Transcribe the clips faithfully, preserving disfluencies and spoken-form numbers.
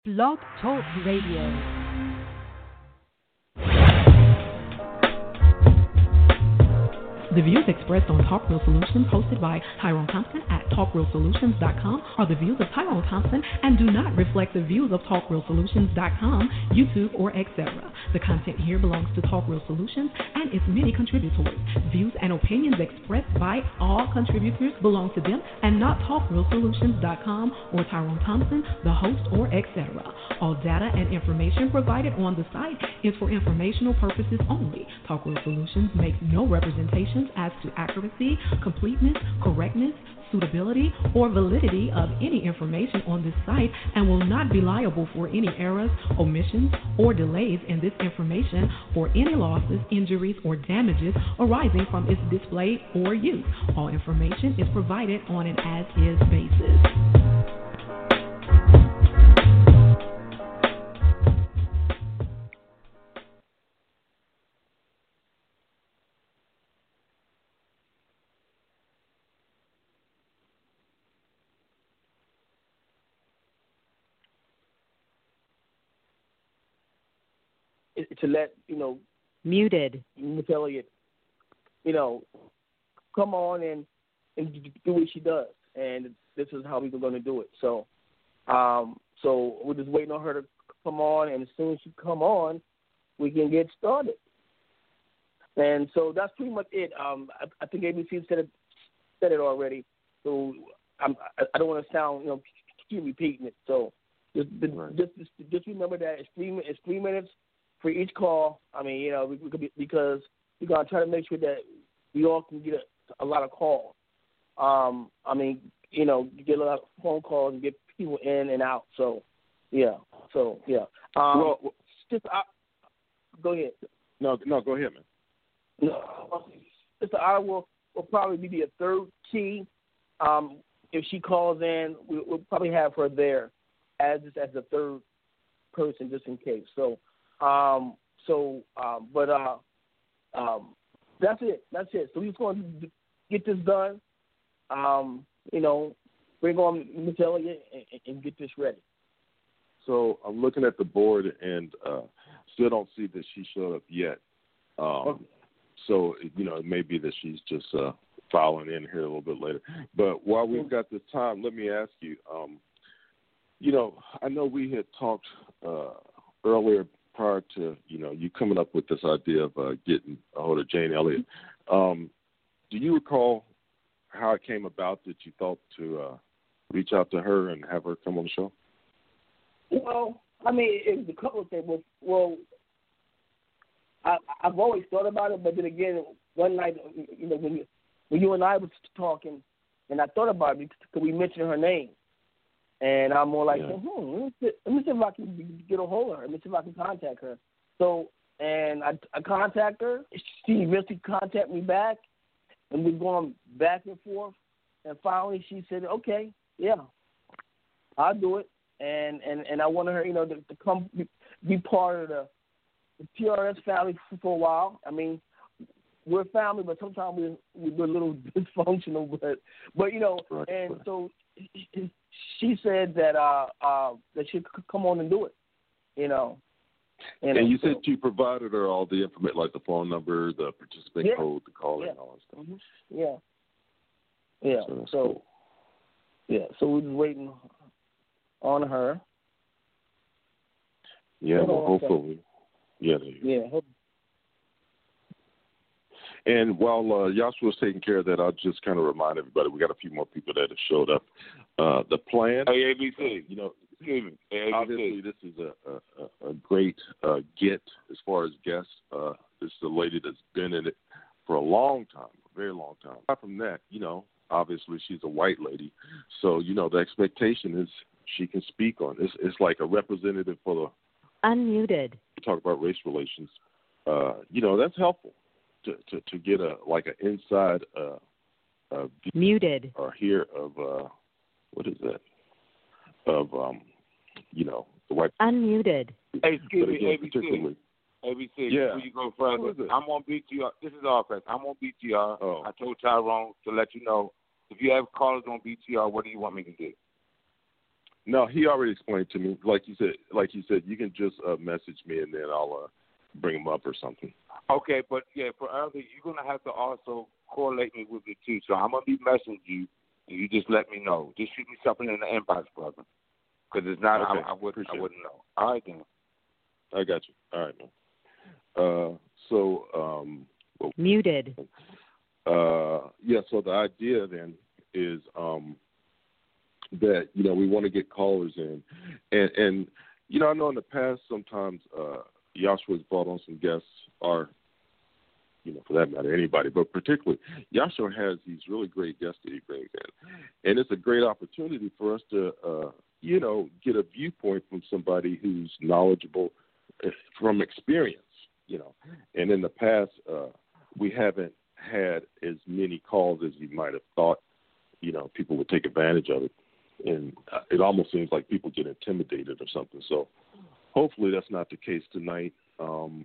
Blog Talk Radio. The views expressed on Talk Real Solutions, hosted by Tyrone Thompson at talk real solutions dot com, are the views of Tyrone Thompson and do not reflect the views of talk real solutions dot com, YouTube, or et cetera. The content here belongs to Talk Real Solutions and its many contributors. Views and opinions expressed by all contributors belong to them and not talk real solutions dot com or Tyrone Thompson, the host, or et cetera. All data and information provided on the site is for informational purposes only. Talk Real Solutions makes no representation as to accuracy, completeness, correctness, suitability, or validity of any information on this site and will not be liable for any errors, omissions, or delays in this information or any losses, injuries, or damages arising from its display or use. All information is provided on an as-is basis. To let, you know, muted, Miss Elliott, you know, come on and, and do what she does. And this is how we're going to do it. So, um, so we're just waiting on her to come on. And as soon as she come on, we can get started. And so that's pretty much it. Um, I, I think A B C said it, said it already. So I'm, I, I don't want to sound, you know, keep repeating it. So just, just, just, just remember that it's three, it's three minutes for each call. I mean, you know, we, we could be, because we're going to try to make sure that we all can get a, a lot of calls. Um, I mean, you know, get a lot of phone calls and get people in and out. So, yeah. So, yeah. Um, well, just I, go ahead. No, no, go ahead, man. No, Mister I will will probably be a third key. Um, if she calls in, we, we'll probably have her there as as a third person, just in case. So. Um, so, um, but uh, um, that's it. That's it. So we're just going to get this done. Um, you know, bring on Miss Elliott and, and get this ready. So I'm looking at the board and uh, still don't see that she showed up yet. Um, okay. So, you know, it may be that she's just uh, following in here a little bit later. But while we've got this time, let me ask you, um, you know, I know we had talked uh, earlier prior to, you know, you coming up with this idea of uh, getting a hold of Jane Elliott. Um, do you recall how it came about that you thought to uh, reach out to her and have her come on the show? Well, I mean, it was a couple of things. Well, well I, I've always thought about it, but then again, one night, you know, when you, when you and I was talking, and I thought about it because we mentioned her name. And I'm more like, yeah. hmm, let me, see, let me see if I can get a hold of her. Let me see if I can contact her. So, and I, I contact her. She eventually contacted me back, and we're going back and forth. And finally, she said, okay, yeah, I'll do it. And and, and I wanted her, you know, to, to come be, be part of the, the T R S family for, for a while. I mean, we're family, but sometimes we're, we're a little dysfunctional. But, but you know, right, and right. so she said that uh, uh, that she could come on and do it, you know. And, and you so, said you provided her all the information, like the phone number, the participant yeah, code, the call, yeah. and all that stuff. Mm-hmm. Yeah. Yeah. So, so cool. yeah. So we're just waiting on her. Yeah. Hold well, hopefully. Yeah. Yeah. Hope. And while uh, Yashua was taking care of that, I'll just kind of remind everybody we got a few more people that have showed up. Uh, the plan, hey, A B C, uh, you know, excuse me, hey, A B C. Obviously this is a, a, a great uh, get as far as guests. Uh, this is a lady that's been in it for a long time, a very long time. Apart from that, you know, obviously she's a white lady, so you know the expectation is she can speak on this. It's like a representative for the unmuted. Talk about race relations. Uh, you know, that's helpful. To, to, to get a like an inside uh, uh, muted or hear of uh, what is that of um, you know the white unmuted. Hey, excuse me, again, A B C. A B C. Yeah. Before you go further, I'm on B T R. This is offense. I'm on B T R. Oh. I told Tyrone to let you know if you have callers on B T R, what do you want me to do? No, he already explained to me. Like you said, like you said, you can just uh, message me and then I'll uh, bring him up or something. Okay, but yeah, for earlier, you're gonna have to also correlate me with it too. So I'm gonna be messaging you, and you just let me know. Just shoot me something in the inbox, brother, because it's not. Okay. I, I wouldn't. I wouldn't know. All right then. I got you. All right, man. Uh, so um, well, muted. Uh, yeah. So the idea then is um, that you know we want to get callers in, and and you know I know in the past sometimes uh, Yahshua's brought on some guests, or you know for that matter anybody, but particularly Yahshua has these really great guests that he brings in, and it's a great opportunity for us to uh, you know get a viewpoint from somebody who's knowledgeable from experience, you know. And in the past, uh, we haven't had as many calls as you might have thought, you know, people would take advantage of it. And uh, it almost seems like people get intimidated or something. So hopefully that's not the case tonight. Um,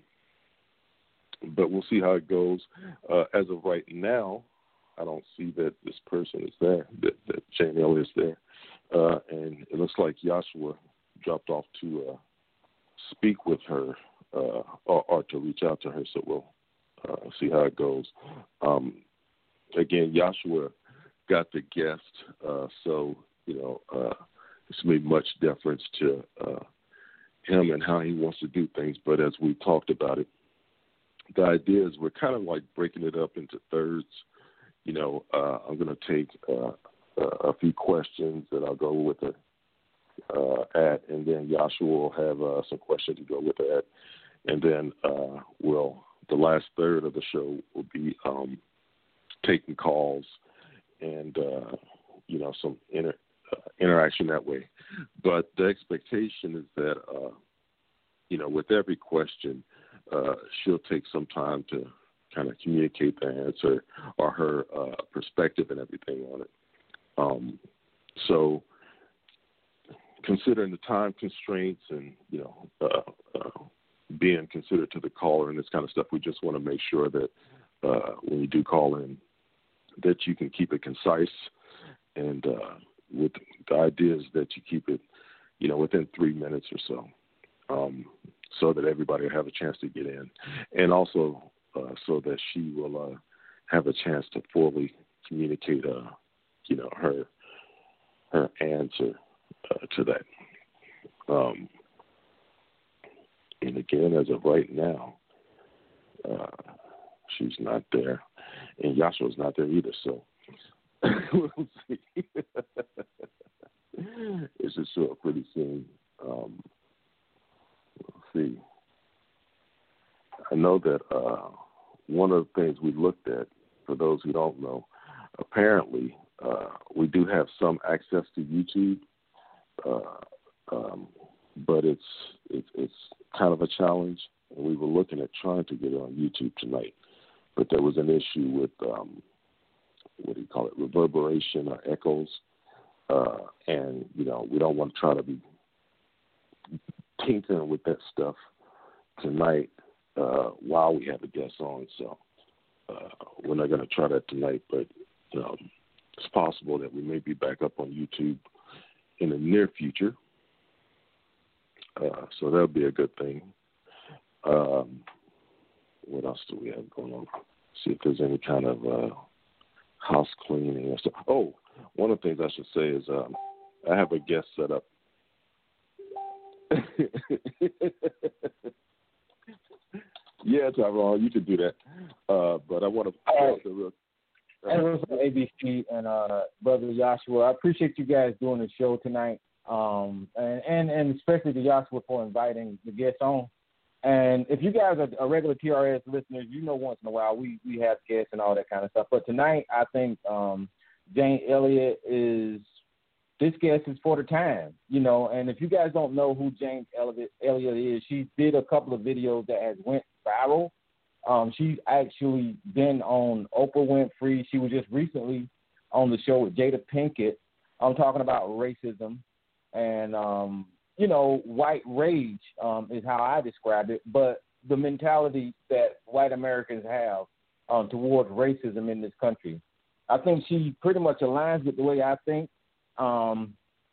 but we'll see how it goes. Uh, as of right now, I don't see that this person is there, that, that Jane Elliott's there. Uh, and it looks like Yahshua dropped off to uh, speak with her uh, or, or to reach out to her, so we'll uh, see how it goes. Um, again, Yahshua got the guest, uh, so, you know, uh, it's made much deference to uh, him and how he wants to do things, but as we talked about it, the idea is we're kind of like breaking it up into thirds. You know, uh, I'm going to take uh, a few questions that I'll go with her Uh, at, and then Yahshua will have uh, some questions to go with that, and then uh, we'll the last third of the show will be um, taking calls and uh, you know some inter, uh, interaction that way. But the expectation is that uh, you know with every question, uh, she'll take some time to kind of communicate the answer or her uh, perspective and everything on it. Um, so. Considering the time constraints and, you know, uh, uh, being considered to the caller and this kind of stuff, we just want to make sure that uh, when you do call in, that you can keep it concise. And uh, with the idea is that you keep it, you know, within three minutes or so, um, so that everybody will have a chance to get in. And also uh, so that she will uh, have a chance to fully communicate, uh, you know, her her answer. Uh, to that. Um, and again, as of right now, uh, she's not there, and Yahshua's not there either, so we'll see. It should show up pretty soon. Um, we'll see. I know that uh, one of the things we looked at, for those who don't know, apparently uh, we do have some access to YouTube. Uh, um, but it's, it's it's kind of a challenge, and we were looking at trying to get it on YouTube tonight, but there was an issue with um, what do you call it, reverberation or echoes, uh, and you know we don't want to try to be tinkering with that stuff tonight uh, while we have the guests on. So uh, we're not going to try that tonight, but um, it's possible that we may be back up on YouTube in the near future, uh, so that'll be a good thing. Um, what else do we have going on? See if there's any kind of uh, house cleaning or stuff. Oh, one of the things I should say is um, I have a guest set up. Yeah, Tyrone, you can do that. Uh, but I want to. All right. And it was A B C and uh, Brother Yahshua. I appreciate you guys doing the show tonight, um, and, and, and especially to Yahshua for inviting the guests on. And if you guys are, are regular T R S listeners, you know once in a while we, we have guests and all that kind of stuff. But tonight, I think um, Jane Elliott is – this guest is for the time, you know. And if you guys don't know who Jane Elliott, Elliott is, she did a couple of videos that has went viral. Um, she's actually been on Oprah Winfrey. She was just recently on the show with Jada Pinkett. I'm talking about racism and, um, you know, white rage um, is how I describe it, but the mentality that white Americans have um, towards racism in this country. I think she pretty much aligns with the way I think. Um,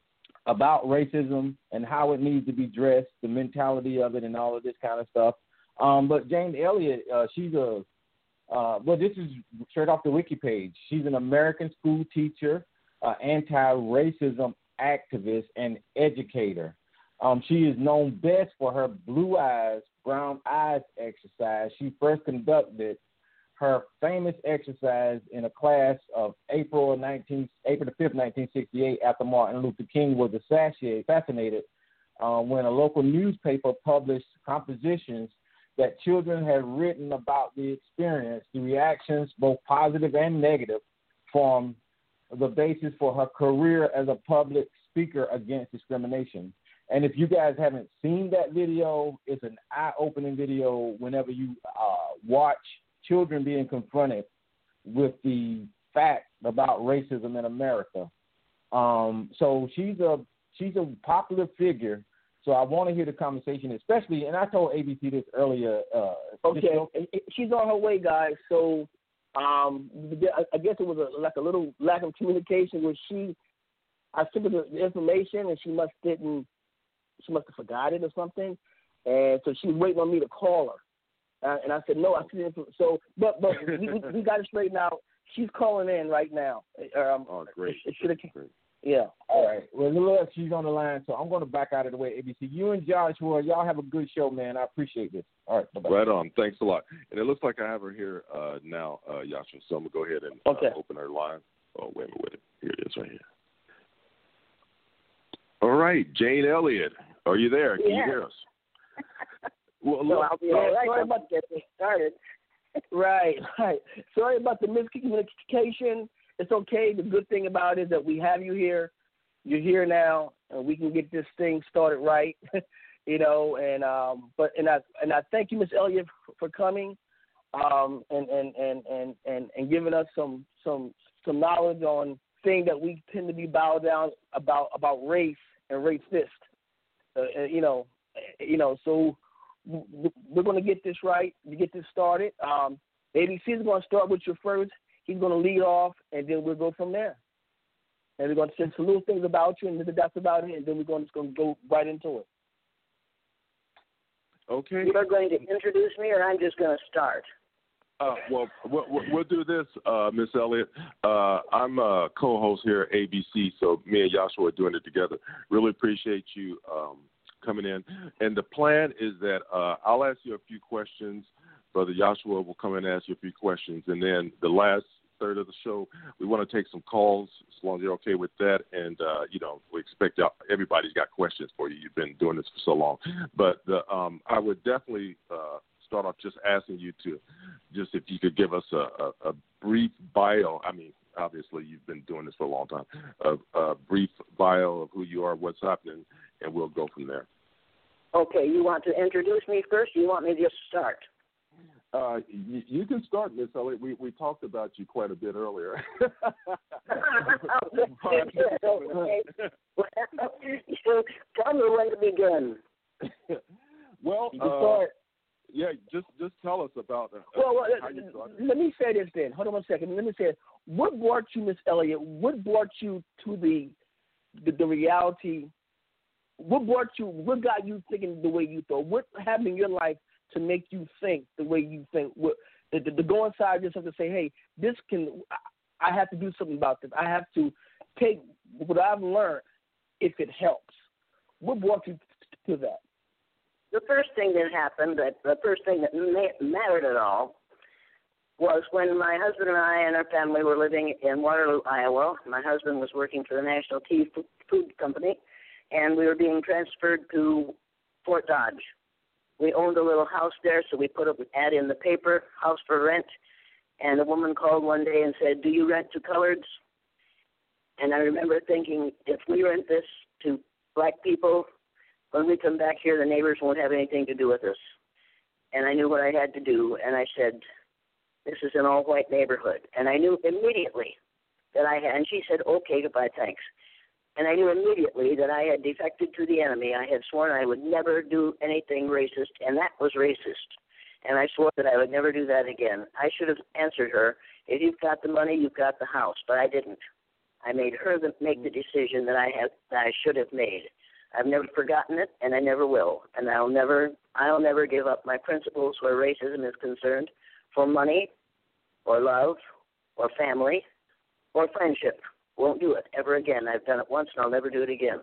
about racism and how it needs to be dressed, the mentality of it, and all of this kind of stuff. Um, but Jane Elliott, uh, she's a uh, well, this is straight off the wiki page. She's an American school teacher, uh, anti-racism activist, and educator. Um, she is known best for her blue eyes, brown eyes exercise. She first conducted her famous exercise in a class of April nineteenth, April the fifth, nineteen sixty-eight, after Martin Luther King was assassinated, assassinated uh, when a local newspaper published compositions that children had written about the experience, the reactions, both positive and negative, from the basis for her career as a public speaker against discrimination. And if you guys haven't seen that video, it's an eye-opening video whenever you uh, watch children being confronted with the fact about racism in America. Um, so she's a she's a popular figure. So I want to hear the conversation, especially, and I told A B C this earlier. Uh, okay, this she's on her way, guys. So um, I guess it was a, like a little lack of communication where she, I sent her the information and she must didn't, she must have forgot it or something, and so she was waiting on me to call her. Uh, and I said, no, I didn't. So, but but we, we got it straightened out. She's calling in right now. Um, oh, great. It, it great. Yeah. All right. Well, look, she's on the line, so I'm going to back out of the way, A B C. You and Joshua, y'all have a good show, man. I appreciate this. All right. Bye-bye. Right on. Thanks a lot. And it looks like I have her here uh, now, uh, Yasha, so I'm going to go ahead and okay. uh, open her line. Oh, wait a minute. Wait. Here it is right here. All right. Jane Elliott, are you there? Can yeah. you hear us? Well, so I'll be all right. Sorry about to get this started. right, right. Sorry about the miscommunication. It's okay. The good thing about it is that we have you here. You're here now, and we can get this thing started right. you know, and um, but and I and I thank you, Miss Elliott, for, for coming, um, and, and, and, and, and, and giving us some some some knowledge on things that we tend to be bowed down about about race and racist. Uh, you know, you know, so. We're going to get this right, to get this started. Um, A B C is going to start with you first. He's going to lead off, and then we'll go from there. And we're going to say some little things about you, and that's about it, and then we're going to, just going to go right into it. Okay. You're going to introduce me, or I'm just going to start? Uh, well, we'll, we'll do this, uh, Miss Elliott. Uh, I'm a co-host here at A B C, so me and Joshua are doing it together. Really appreciate you um, coming in. And the plan is that uh, I'll ask you a few questions. Brother Joshua will come in and ask you a few questions. And then the last third of the show, we want to take some calls, as long as you're okay with that. And, uh, you know, we expect everybody's got questions for you. You've been doing this for so long. But the, um, I would definitely uh, start off just asking you to, just if you could give us a, a, a brief bio. I mean, obviously you've been doing this for a long time. A, a brief bio of who you are, what's happening, and we'll go from there. Okay, you want to introduce me first, or you want me to just start? Uh, you, you can start, Miss Elliott. We we talked about you quite a bit earlier. okay. So tell me when to begin. Well, you can uh, start. Yeah, just just tell us about uh, well, well how you started. Let me say this then. Hold on one second. Let me say it. What brought you, Miss Elliott? What brought you to the the, the reality? What brought you? What got you thinking the way you thought? What happened in your life to make you think the way you think? What, the, the, the go inside yourself to say, hey, this can. I have to do something about this. I have to take what I've learned if it helps. What brought you to that? The first thing that happened, that the first thing that ma- mattered at all, was when my husband and I and our family were living in Waterloo, Iowa. My husband was working for the National Tea Food Company, and we were being transferred to Fort Dodge. We owned a little house there, so we put an ad in the paper, house for rent, and a woman called one day and said, do you rent to coloreds? And I remember thinking, if we rent this to black people, when we come back here, the neighbors won't have anything to do with us. And I knew what I had to do, and I said, this is an all-white neighborhood. And I knew immediately that I had, and she said, okay, goodbye, thanks. And I knew immediately that I had defected to the enemy. I had sworn I would never do anything racist, and that was racist. And I swore that I would never do that again. I should have answered her, if you've got the money, you've got the house, but I didn't. I made her the, make the decision that I have that I should have made. I've never forgotten it, and I never will. And I'll never I'll never give up my principles where racism is concerned for money or love or family or friendship. Won't do it ever again. I've done it once, and I'll never do it again.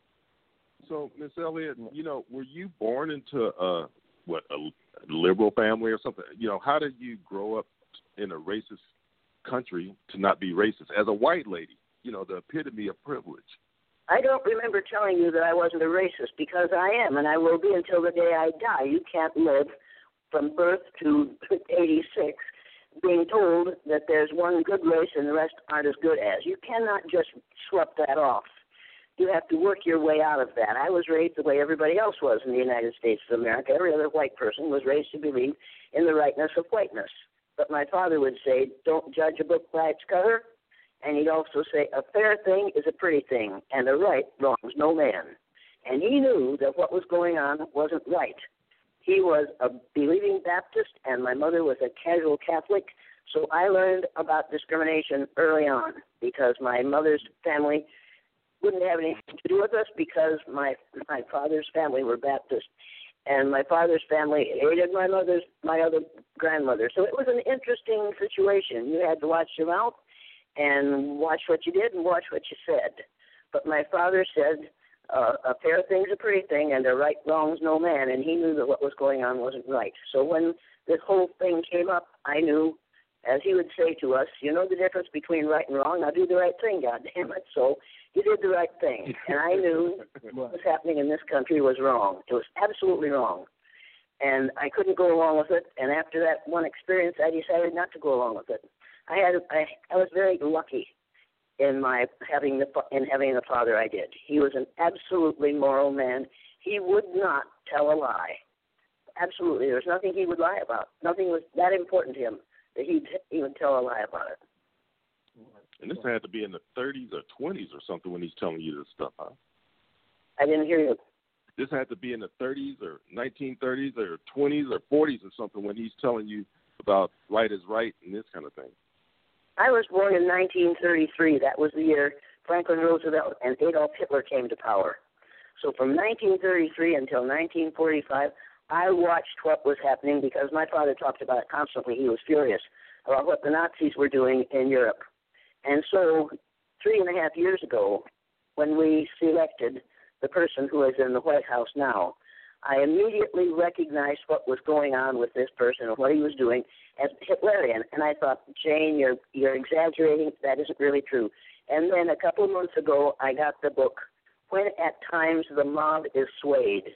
So, Miss Elliott, you know, were you born into a what a liberal family or something? You know, how did you grow up in a racist country to not be racist as a white lady? You know, the epitome of privilege. I don't remember telling you that I wasn't a racist, because I am, and I will be until the day I die. You can't live from birth to eighty-six being told that there's one good race and the rest aren't as good as. You cannot just slough that off. You have to work your way out of that. I was raised the way everybody else was in the United States of America. Every other white person was raised to believe in the rightness of whiteness. But my father would say, don't judge a book by its cover. And he'd also say, a fair thing is a pretty thing, and a right wrongs no man. And he knew that what was going on wasn't right. He was a believing Baptist, and my mother was a casual Catholic, so I learned about discrimination early on because my mother's family wouldn't have anything to do with us because my my father's family were Baptist, and my father's family hated my mother's my other grandmother. So it was an interesting situation. You had to watch your mouth and watch what you did and watch what you said. But my father said, uh, a fair thing's a pretty thing, and a right wrongs no man, and he knew that what was going on wasn't right. So when this whole thing came up, I knew, as he would say to us, you know the difference between right and wrong, now do the right thing, God damn it. So he did the right thing, and I knew what was happening in this country was wrong. It was absolutely wrong. And I couldn't go along with it, and after that one experience, I decided not to go along with it. I had I, I was very lucky in my having the in having the father I did. He was an absolutely moral man. He would not tell a lie. Absolutely, there was nothing he would lie about. Nothing was that important to him that he'd he would tell a lie about it. And this had to be in the thirties or twenties or something when he's telling you this stuff, huh? I didn't hear you. This had to be in the thirties or nineteen thirties or twenties or forties or something when he's telling you about right is right and this kind of thing. I was born in nineteen thirty-three. That was the year Franklin Roosevelt and Adolf Hitler came to power. So from nineteen thirty-three until nineteen forty-five, I watched what was happening because my father talked about it constantly. He was furious about what the Nazis were doing in Europe. And so three and a half years ago, when we selected the person who is in the White House now, I immediately recognized what was going on with this person and what he was doing as Hitlerian. And I thought, Jane, you're you're exaggerating. That isn't really true. And then a couple of months ago, I got the book, When at Times the Mob is Swayed,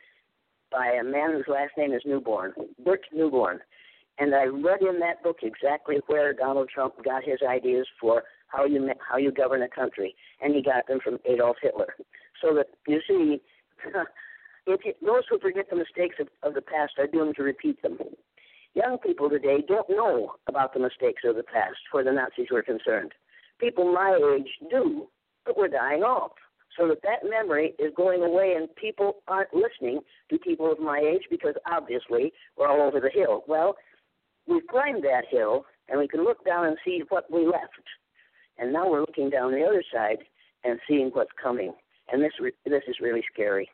by a man whose last name is Newborn, Bert Newborn. And I read in that book exactly where Donald Trump got his ideas for how you how you govern a country, and he got them from Adolf Hitler. So that, you see, if you, those who forget the mistakes of, of the past are doomed to repeat them. Young people today don't know about the mistakes of the past where the Nazis were concerned. People my age do, but we're dying off. So that that memory is going away, and people aren't listening to people of my age because obviously we're all over the hill. Well, we've climbed that hill, and we can look down and see what we left. And now we're looking down the other side and seeing what's coming. And this re- this is really scary.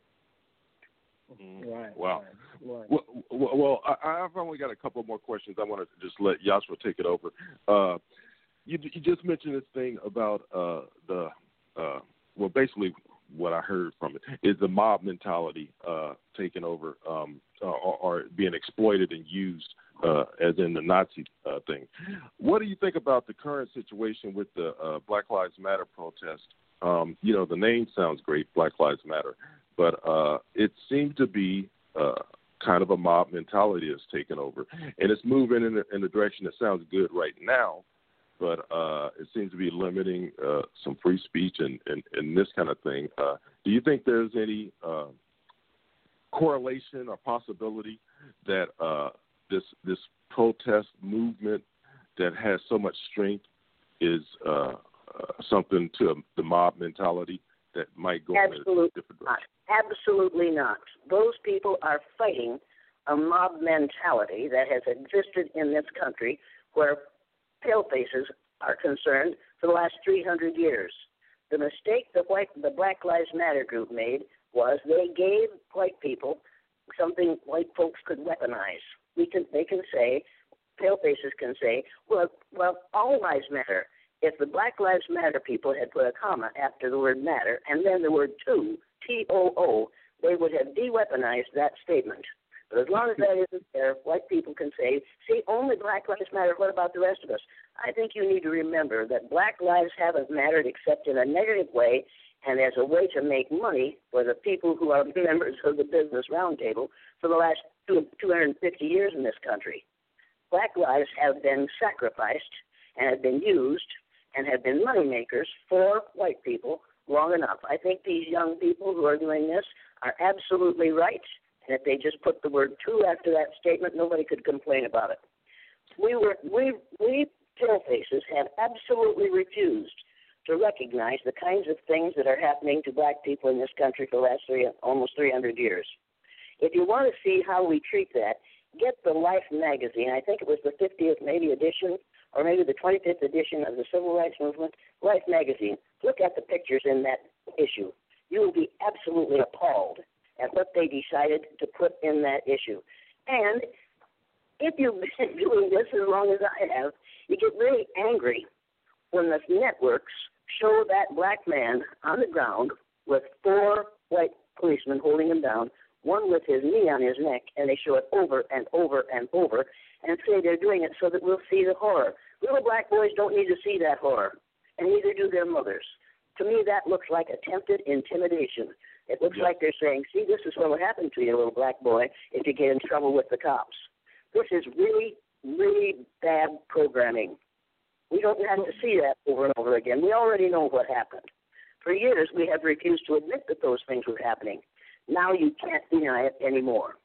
Mm-hmm. Right. Wow. Right. Well, well, well I, I've only got a couple more questions. I want to just let Joshua take it over. Uh, you, you just mentioned this thing about uh, the, uh, well, basically what I heard from it is the mob mentality uh, taking over um, or, or being exploited and used uh, as in the Nazi uh, thing. What do you think about the current situation with the uh, Black Lives Matter protest? Um, you know, the name sounds great, Black Lives Matter, but uh, it seems to be uh, kind of a mob mentality that's taken over, and it's moving in the, in the direction that sounds good right now, but uh, it seems to be limiting uh, some free speech and, and, and this kind of thing. Uh, do you think there's any uh, correlation or possibility that uh, this this protest movement that has so much strength is uh, uh, something to the mob mentality that might go Absolutely in a different direction? Not. Absolutely not. Those people are fighting a mob mentality that has existed in this country where palefaces are concerned for the last three hundred years. The mistake the white, the Black Lives Matter group made was they gave white people something white folks could weaponize. We can, they can say, palefaces can say, well, well, all lives matter. If the Black Lives Matter people had put a comma after the word matter and then the word too, T O O, they would have de-weaponized that statement. But as long as that isn't there, white people can say, see, only Black Lives Matter, what about the rest of us? I think you need to remember that Black lives haven't mattered except in a negative way and as a way to make money for the people who are members of the Business Roundtable for the last two, two hundred fifty years in this country. Black lives have been sacrificed and have been used and have been money makers for white people long enough. I think these young people who are doing this are absolutely right. And if they just put the word "to" after that statement, nobody could complain about it. We were we we palefaces have absolutely refused to recognize the kinds of things that are happening to black people in this country for the last three, almost three hundred years. If you want to see how we treat that, get the Life magazine. I think it was the fiftieth maybe edition, or maybe the twenty-fifth edition of the Civil Rights Movement, Life magazine. Look at the pictures in that issue. You will be absolutely appalled at what they decided to put in that issue. And if you've been doing this as long as I have, you get really angry when the networks show that black man on the ground with four white policemen holding him down, one with his knee on his neck, and they show it over and over and over and say they're doing it so that we'll see the horror. Little black boys don't need to see that horror, and neither do their mothers. To me, that looks like attempted intimidation. It looks yeah. like they're saying, see, this is what will happen to you, little black boy, if you get in trouble with the cops. This is really, really bad programming. We don't have to see that over and over again. We already know what happened. For years, we have refused to admit that those things were happening. Now you can't deny it anymore.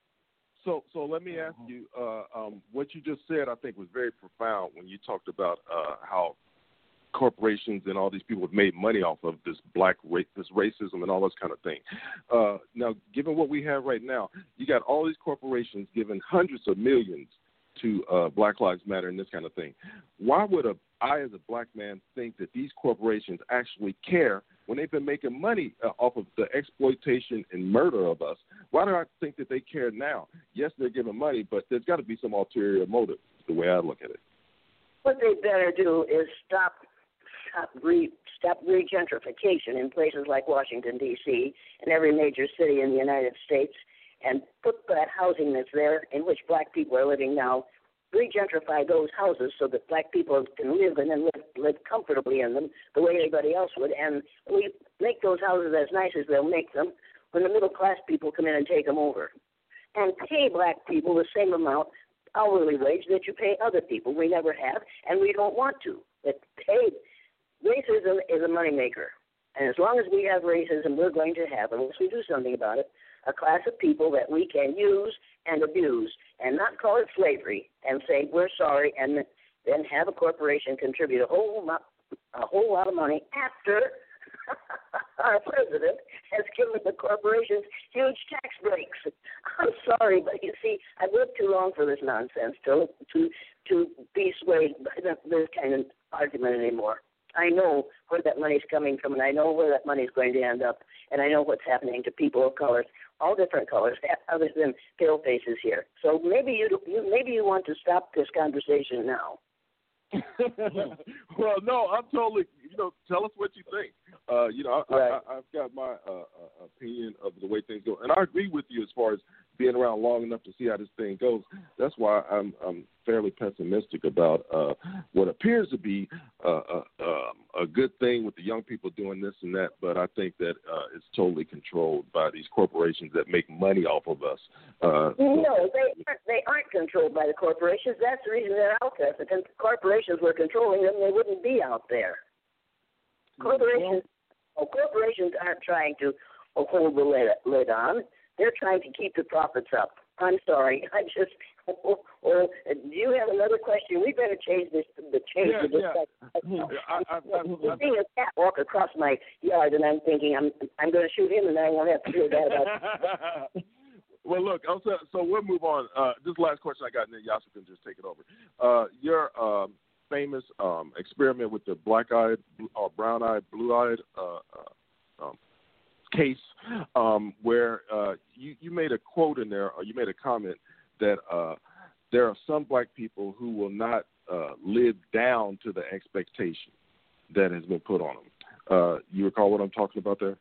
So, so let me ask you, uh, um, what you just said, I think, was very profound when you talked about uh, how corporations and all these people have made money off of this black race, this racism and all this kind of thing. Uh, now, given what we have right now, you got all these corporations giving hundreds of millions to uh, Black Lives Matter and this kind of thing. Why would a, I, as a black man, think that these corporations actually care when they've been making money uh, off of the exploitation and murder of us? Why do I think that they care now? Yes, they're giving money, but there's got to be some ulterior motive, the way I look at it. What they better do is stop Stop, re, stop regentrification in places like Washington, D C, and every major city in the United States, and put that housing that's there in which black people are living now, regentrify those houses so that black people can live and then live, live comfortably in them the way anybody else would, and we make those houses as nice as they'll make them when the middle-class people come in and take them over. And pay black people the same amount hourly wage that you pay other people. We never have, and we don't want to. But pay Racism is a moneymaker, and as long as we have racism, we're going to have, unless we do something about it, a class of people that we can use and abuse and not call it slavery and say we're sorry and then have a corporation contribute a whole, a whole lot of money after our president has given the corporations huge tax breaks. I'm sorry, but you see, I've lived too long for this nonsense to to to be swayed by this kind of argument anymore. I know where that money's coming from, and I know where that money's going to end up, and I know what's happening to people of color, all different colors, other than pale faces here. So maybe you, you maybe you want to stop this conversation now. Well, no, I'm totally, you know, tell us what you think. Uh, you know, I, right. I, I've got my uh, uh, opinion of the way things go. And I agree with you as far as being around long enough to see how this thing goes. That's why I'm, I'm fairly pessimistic about uh, what appears to be uh, uh, a good thing with the young people doing this and that. But I think that uh, it's totally controlled by these corporations that make money off of us. Uh, no, they aren't, they aren't controlled by the corporations. That's the reason they're out there. If the corporations were controlling them, they wouldn't be out there. Corporations, well, corporations aren't trying to hold the lid, lid on. They're trying to keep the profits up. I'm sorry. I just. Oh, oh, do you have another question? We better change this. The change yeah, the discussion. Yeah. I, I, I, I'm seeing a cat walk across my yard, and I'm thinking I'm I'm going to shoot him, and I won't have to do that about it. Well, look. So, so we'll move on. Uh, this last question I got, and then Yasha can just take it over. Uh, your um, famous um, experiment with the black-eyed or brown-eyed, blue-eyed uh, uh, um, case um, where uh, you, you made a quote in there, or you made a comment that uh, there are some black people who will not uh, live down to the expectation that has been put on them. Uh, you recall what I'm talking about there?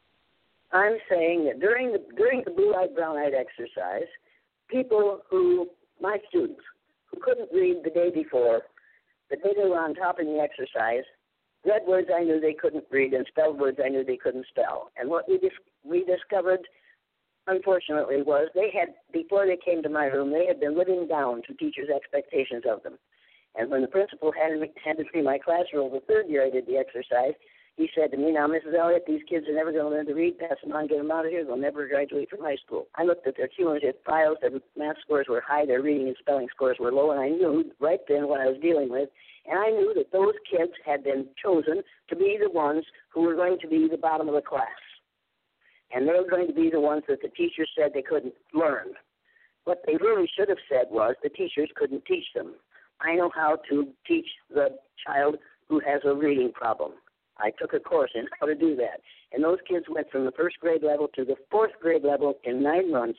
I'm saying that during the during the blue-eyed, brown-eyed exercise, people who, my students, who couldn't read the day before, the day they were on top in the exercise, read words I knew they couldn't read and spelled words I knew they couldn't spell. And what we, dis- we discovered, unfortunately, was they had, before they came to my room, they had been living down to teachers' expectations of them. And when the principal handed me, handed me my class roll the third year I did the exercise, he said to me, now, Missus Elliott, these kids are never going to learn to read. Pass them on, get them out of here. They'll never graduate from high school. I looked at their cumulative files. Their math scores were high. Their reading and spelling scores were low. And I knew right then what I was dealing with. And I knew that those kids had been chosen to be the ones who were going to be the bottom of the class. And they were going to be the ones that the teachers said they couldn't learn. What they really should have said was the teachers couldn't teach them. I know how to teach the child who has a reading problem. I took a course in how to do that. And those kids went from the first grade level to the fourth grade level in nine months,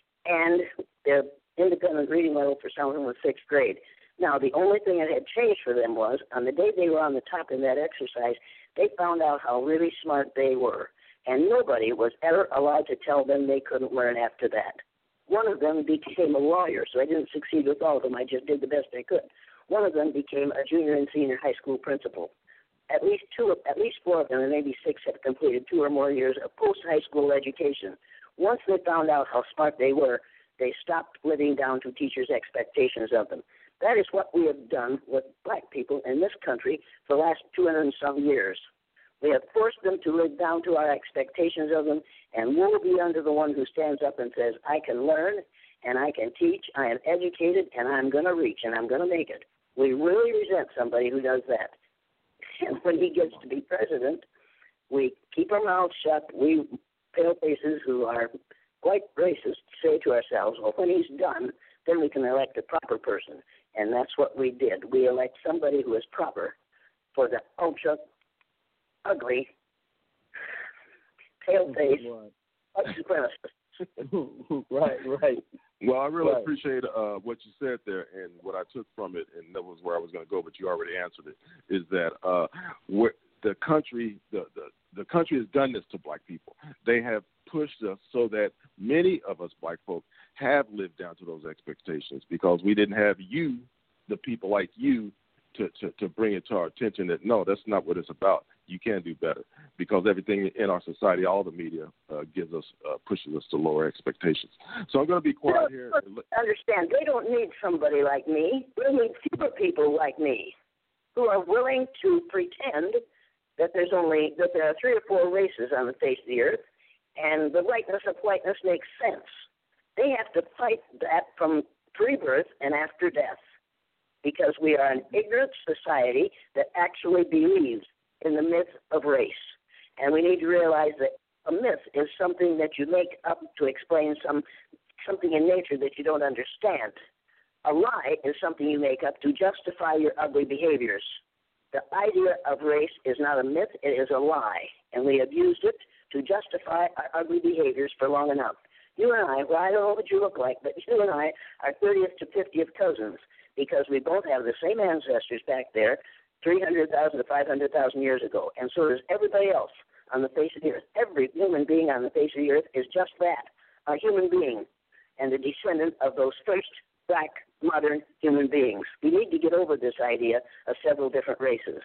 and their independent reading level for some of them was sixth grade. Now, the only thing that had changed for them was on the day they were on the top in that exercise, they found out how really smart they were. And nobody was ever allowed to tell them they couldn't learn after that. One of them became a lawyer, so I didn't succeed with all of them. I just did the best I could. One of them became a junior and senior high school principal. At least two, at least four of them, and maybe six, have completed two or more years of post-high school education. Once they found out how smart they were, they stopped living down to teachers' expectations of them. That is what we have done with black people in this country for the last two hundred and some years. We have forced them to live down to our expectations of them, and we'll be under the one who stands up and says, I can learn, and I can teach, I am educated, and I'm going to reach, and I'm going to make it. We really resent somebody who does that. And when he gets to be president, we keep our mouths shut. We pale faces who are quite racist say to ourselves, well, when he's done, then we can elect a proper person. And that's what we did. We elect somebody who is proper for the ultra ugly, pale-faced white supremacists. Right, right. Well, I really right. appreciate uh, what you said there, and what I took from it, and that was where I was going to go, but you already answered it, is that uh, where the country, the, the, the country has done this to black people. They have pushed us so that many of us black folk have lived down to those expectations because we didn't have you, the people like you, to, to, to bring it to our attention that, no, that's not what it's about. You can do better because everything in our society, all the media uh, gives us, uh, pushes us to lower expectations. So I'm going to be quiet here. Understand, they don't need somebody like me. They need fewer people like me who are willing to pretend that there's only, that there are three or four races on the face of the earth, and the rightness of whiteness makes sense. They have to fight that from pre-birth and after death because we are an ignorant society that actually believes in the myth of race. And we need to realize that a myth is something that you make up to explain some something in nature that you don't understand. A lie is something you make up to justify your ugly behaviors. The idea of race is not a myth, it is a lie. And we have used it to justify our ugly behaviors for long enough. You and I, well, I don't know what you look like, but you and I are thirtieth to fiftieth cousins because we both have the same ancestors back there, three hundred thousand to five hundred thousand years ago, and so does everybody else on the face of the earth. Every human being on the face of the earth is just that, a human being, and the descendant of those first black modern human beings. We need to get over this idea of several different races.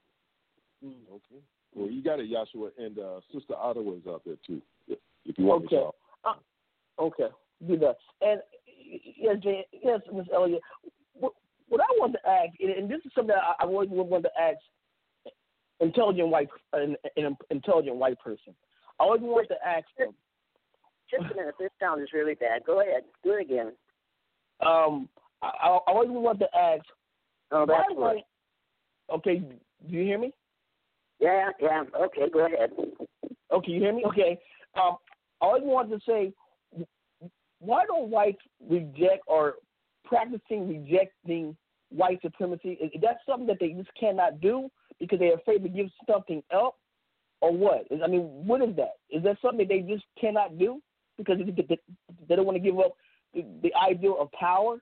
Mm, okay. Well, you got it, Yahshua, and uh, Sister Ottawa is out there, too, if, if you want okay. to talk. Uh, okay, do that. And, yes, Jane, yes, Miz Elliott, what, what I want to ask, and this is something I, I always want to ask intelligent white, an, an intelligent white person. I always want to ask them. Just a minute, this sound is really bad. Go ahead, do it again. Um, I, I always want to ask. Oh, that's good. Okay, do you hear me? Yeah, yeah. Okay, go ahead. Okay, you hear me? Okay. Um, I always want to say, why don't whites reject or practicing rejecting white supremacy? Is, is that something that they just cannot do because they're afraid to give something up, or what? I mean, what is that? Is that something that they just cannot do because they, they don't want to give up the, the ideal of power?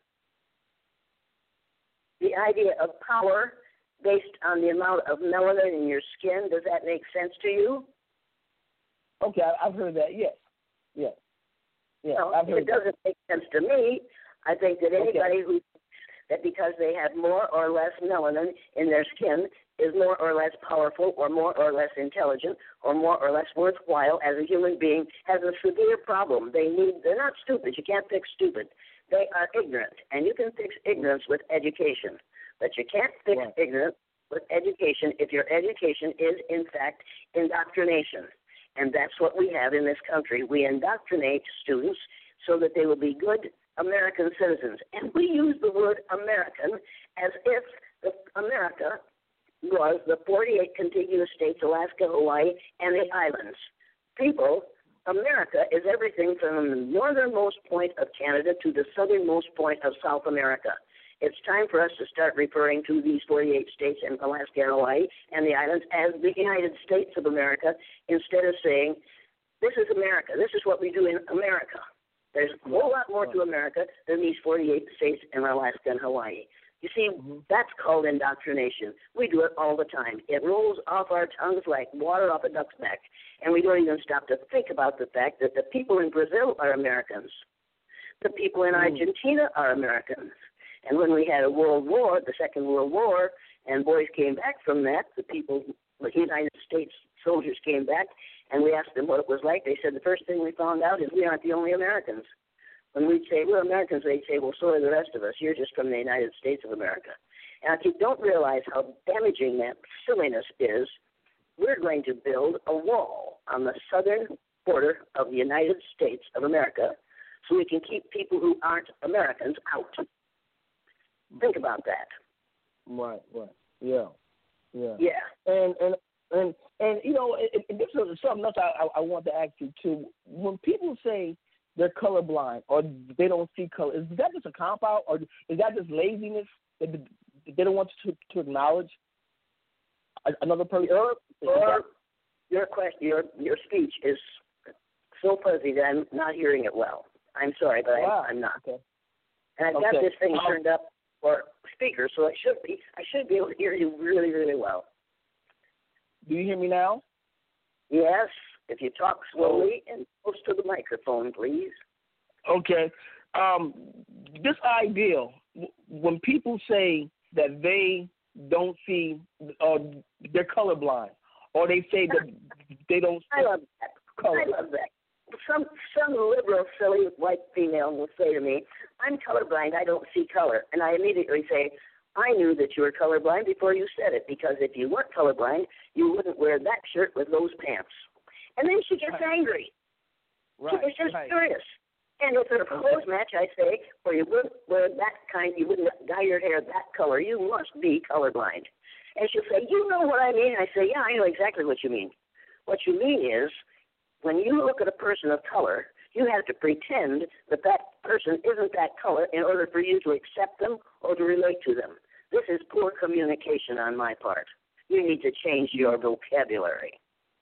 The idea of power based on the amount of melanin in your skin, does that make sense to you? Okay, I, I've heard that, yes. Yes. Yeah, no, I've if heard it doesn't that. make sense to me, I think that anybody okay. who, that because they have more or less melanin in their skin is more or less powerful or more or less intelligent or more or less worthwhile as a human being has a severe problem. They need, they're not stupid. You can't fix stupid. They are ignorant, and you can fix ignorance with education. But you can't fix right. ignorance with education if your education is, in fact, indoctrination. And that's what we have in this country. We indoctrinate students so that they will be good American citizens. And we use the word American as if the America was the forty-eight contiguous states, Alaska, Hawaii, and the islands. People, America is everything from the northernmost point of Canada to the southernmost point of South America. It's time for us to start referring to these forty-eight states and Alaska and Hawaii and the islands as the United States of America instead of saying, this is America. This is what we do in America. There's a whole lot more to America than these forty-eight states and Alaska and Hawaii. You see, mm-hmm. that's called indoctrination. We do it all the time. It rolls off our tongues like water off a duck's back, and we don't even stop to think about the fact that the people in Brazil are Americans. The people in Argentina are Americans. And when we had a world war, the Second World War, and boys came back from that, the people, the United States soldiers came back, and we asked them what it was like. They said the first thing we found out is we aren't the only Americans. When we'd say, we're Americans, they'd say, well, so are the rest of us. You're just from the United States of America. And if you don't realize how damaging that silliness is, we're going to build a wall on the southern border of the United States of America so we can keep people who aren't Americans out. Think about that. Right, right. Yeah, yeah. Yeah. And, and, and, and you know, and, and this is something else I, I, I want to ask you, too. When people say they're colorblind or they don't see color, is that just a cop-out or is that just laziness that they don't want to, to acknowledge another person? Your, your, your, question, your, your speech is so fuzzy that I'm not hearing it well. I'm sorry, but wow. I, I'm not. Okay. And I've okay. got this thing um, turned up for speaker, so I should be I should be able to hear you really, really well. Do you hear me now? Yes. If you talk slowly and close to the microphone, please. Okay. Um, this ideal, when people say that they don't see, or uh, they're colorblind, or they say that they don't see I love that. color. I love that. Some some liberal, silly white female will say to me, I'm colorblind, I don't see color. And I immediately say, I knew that you were colorblind before you said it, because if you weren't colorblind, you wouldn't wear that shirt with those pants. And then she gets right. angry. Right. She gets just right. furious. And if it's a clothes match, I say, or you wouldn't wear that kind, you wouldn't dye your hair that color, you must be colorblind. And she'll say, you know what I mean? I say, yeah, I know exactly what you mean. What you mean is, when you look at a person of color, you have to pretend that that person isn't that color in order for you to accept them or to relate to them. This is poor communication on my part. You need to change your vocabulary.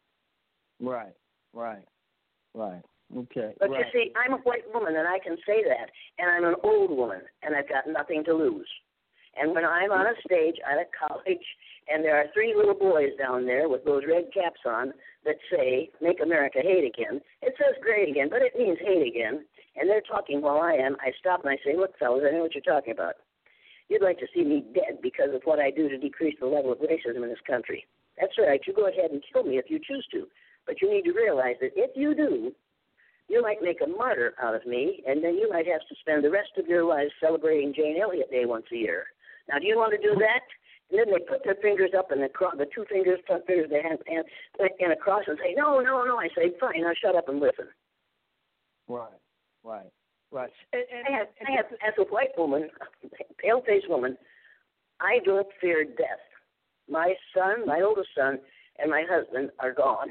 Right, right, right. Okay. But right. you see, I'm a white woman, and I can say that, and I'm an old woman, and I've got nothing to lose. And when I'm on a stage at a college, and there are three little boys down there with those red caps on that say, make America hate again, it says great again, but it means hate again, and they're talking while I am, I stop and I say, look, fellas, I know what you're talking about. You'd like to see me dead because of what I do to decrease the level of racism in this country. That's right. You go ahead and kill me if you choose to. But you need to realize that if you do, you might make a martyr out of me, and then you might have to spend the rest of your lives celebrating Jane Elliott Day once a year. Now, do you want to do that? And then they put their fingers up and the, cro- the two fingers, front fingers, they have and, and across and say, no, no, no. I say, fine, now shut up and listen. Right, right, right. And, and, I have, and, I have, as a white woman, pale-faced woman, I don't fear death. My son, my oldest son, and my husband are gone.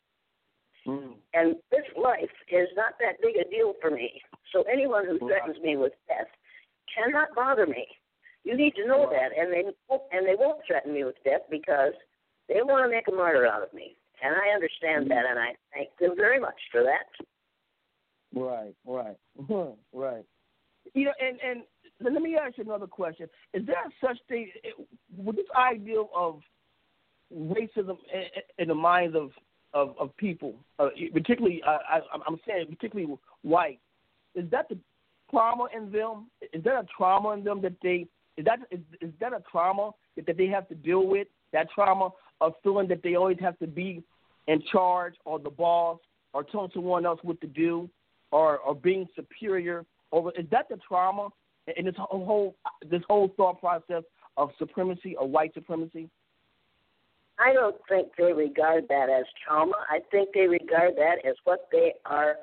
Mm. And this life is not that big a deal for me. So anyone who threatens me with death cannot bother me. You need to know that, and they and they won't threaten me with death because they want to make a martyr out of me, and I understand that, and I thank them very much for that. Right, right, right. You know, and and let me ask you another question: is there such thing with this idea of racism in the minds of of, of people, uh, particularly uh, I, I'm saying particularly white? Is that the trauma in them? Is there a trauma in them that they is that is, is that a trauma that, that they have to deal with? That trauma of feeling that they always have to be in charge, or the boss, or telling someone else what to do, or or being superior over. Is that the trauma in this whole this whole thought process of supremacy or white supremacy? I don't think they regard that as trauma. I think they regard that as what they are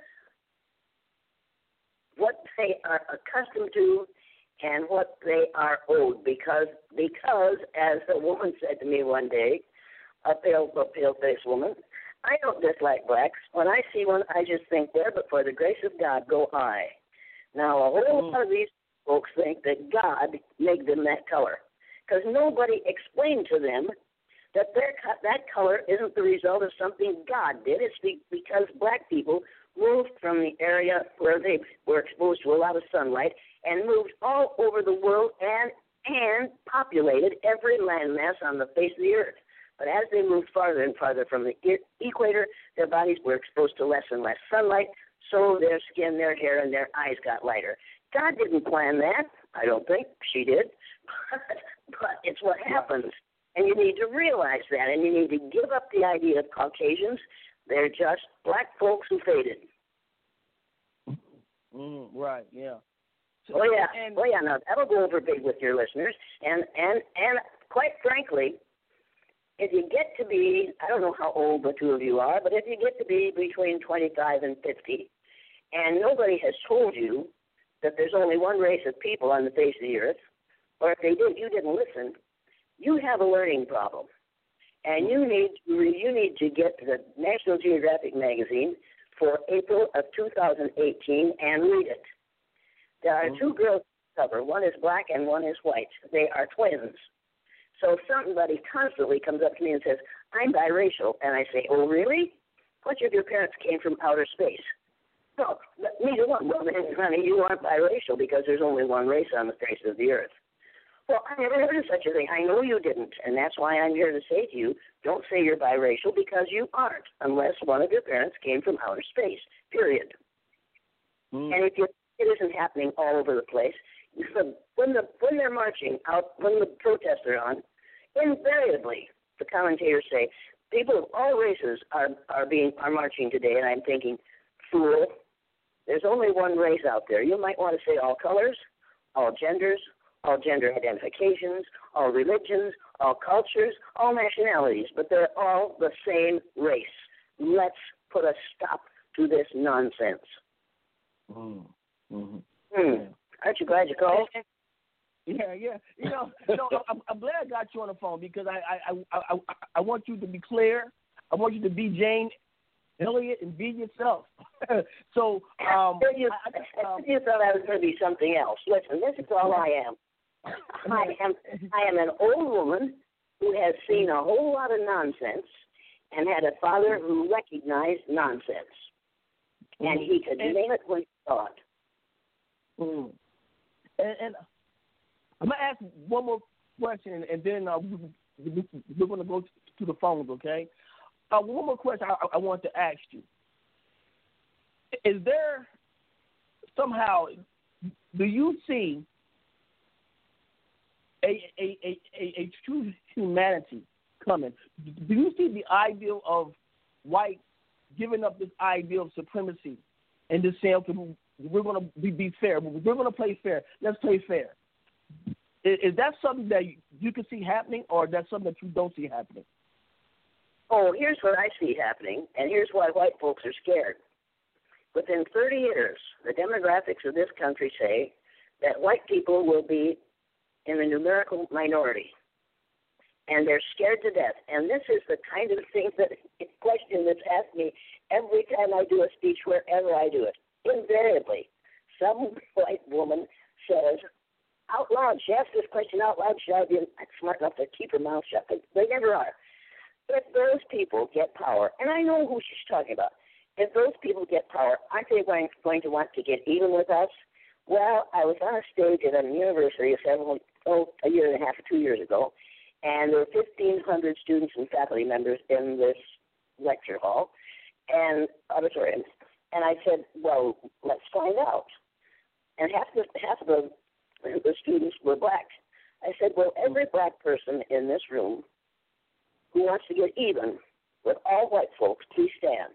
what they are accustomed to and what they are owed. Because, because as a woman said to me one day, a pale, a pale-faced woman, I don't dislike blacks. When I see one, I just think, there, but for the grace of God, go I. Now, a whole mm. lot of these folks think that God made them that color, because nobody explained to them that their that color isn't the result of something God did. It's because black people moved from the area where they were exposed to a lot of sunlight and moved all over the world and and populated every landmass on the face of the earth. But as they moved farther and farther from the equator, their bodies were exposed to less and less sunlight, so their skin, their hair, and their eyes got lighter. God didn't plan that. I don't think she did. But, but it's what happens. And you need to realize that, and you need to give up the idea of Caucasians. They're just black folks who faded. Mm, right, yeah. So, oh, yeah. And, oh, yeah, now that'll go over big with your listeners. And, and, and quite frankly, if you get to be, I don't know how old the two of you are, but if you get to be between twenty-five and fifty, and nobody has told you that there's only one race of people on the face of the earth, or if they did, you didn't listen, you have a learning problem. And you need to, you need to get the National Geographic magazine for April of two thousand eighteen and read it. There are two girls on the cover. One is black and one is white. They are twins. So somebody constantly comes up to me and says, I'm biracial. And I say, oh, really? What if your parents came from outer space? No, neither one. Well, then, honey, you aren't biracial because there's only one race on the face of the earth. Well, I never heard of such a thing. I know you didn't, and that's why I'm here to say to you, don't say you're biracial, because you aren't, unless one of your parents came from outer space, period. Mm. And if you, it isn't happening all over the place, when, the, when they're marching out, when the protests are on, invariably, the commentators say, people of all races are, are, being, are marching today, and I'm thinking, fool, there's only one race out there. You might want to say all colors, all genders, all gender identifications, all religions, all cultures, all nationalities, but they're all the same race. Let's put a stop to this nonsense. Mm. Mm-hmm. Hmm. Aren't you glad you called? Yeah, yeah. You know, no, I'm, I'm glad I got you on the phone, because I, I, I, I, I want you to be clear. I want you to be Jane Elliott and be yourself. so, um, you, I, I, um, you thought I was going to be something else. Listen, this is all I am. I am I am an old woman who has seen a whole lot of nonsense and had a father who recognized nonsense. And he could name it when he saw it. Mm. And, and I'm going to ask one more question, and then uh, we're going to go to the phones, okay? Uh, one more question I, I want to ask you. Is there somehow, do you see a, a, a, a, a true humanity coming? Do you see the ideal of white giving up this ideal of supremacy and just saying, okay, we're going to be, be fair. We're going to play fair. Let's play fair. Is, is that something that you, you can see happening, or that's something that you don't see happening? Oh, here's what I see happening, and here's why white folks are scared. Within thirty years, the demographics of this country say that white people will be in the numerical minority, and they're scared to death. And this is the kind of thing that question that's asked me every time I do a speech, wherever I do it. Invariably, some white woman says out loud. She asked this question out loud. She ought to be smart enough to keep her mouth shut, but they never are. If those people get power, and I know who she's talking about, if those people get power, aren't they going, going to want to get even with us? Well, I was on a stage at a university several, oh, a year and a half or two years ago, and there were fifteen hundred students and faculty members in this lecture hall and auditorium. And I said, well, let's find out. And half the half of the, the students were black. I said, well, every black person in this room who wants to get even with all white folks, please stand.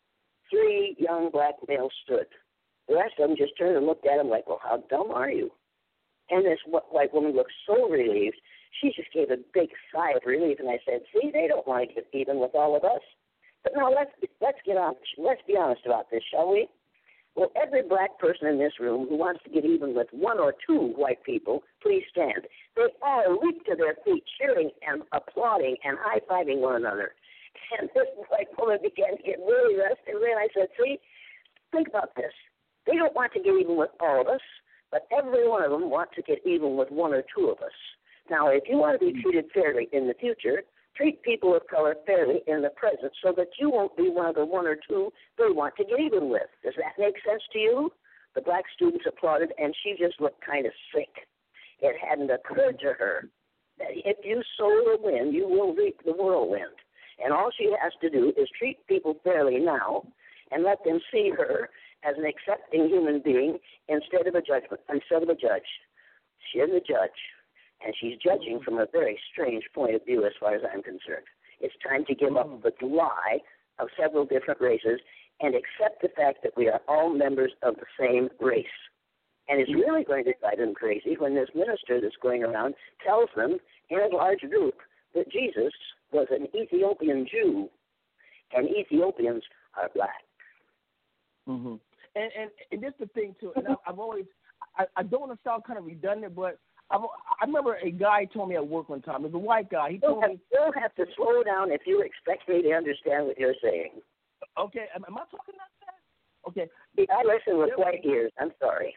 Three young black males stood. The rest of them just turned and looked at him like, well, how dumb are you? And this white woman looked so relieved. She just gave a big sigh of relief, and I said, see, they don't want to get even with all of us. But now let's let's get on. Let's be honest about this, shall we? Well, every black person in this room who wants to get even with one or two white people, please stand. They all leaped to their feet, cheering and applauding and high-fiving one another. And this white woman began to get really restive. And then I said, see, think about this. They don't want to get even with all of us, but every one of them wants to get even with one or two of us. Now, if you want to be treated fairly in the future, treat people of color fairly in the present so that you won't be one of the one or two they want to get even with. Does that make sense to you? The black students applauded, and she just looked kind of sick. It hadn't occurred to her that if you sow the wind, you will reap the whirlwind. And all she has to do is treat people fairly now and let them see her as an accepting human being instead of a judgment, instead of a judge. She is a judge, and she's judging from a very strange point of view as far as I'm concerned. It's time to give up the lie of several different races and accept the fact that we are all members of the same race. And it's really going to drive them crazy when this minister that's going around tells them in a large group that Jesus was an Ethiopian Jew, and Ethiopians are black. Mm-hmm. And, and and this is the thing too. And I, I've always, I, I don't want to sound kind of redundant, but I've, I remember a guy told me at work one time. It was a white guy. He told you'll me, "You'll have to slow down if you expect me to understand what you're saying." Okay, am, am I talking that fast? Okay, I listen with there white was, ears. I'm sorry.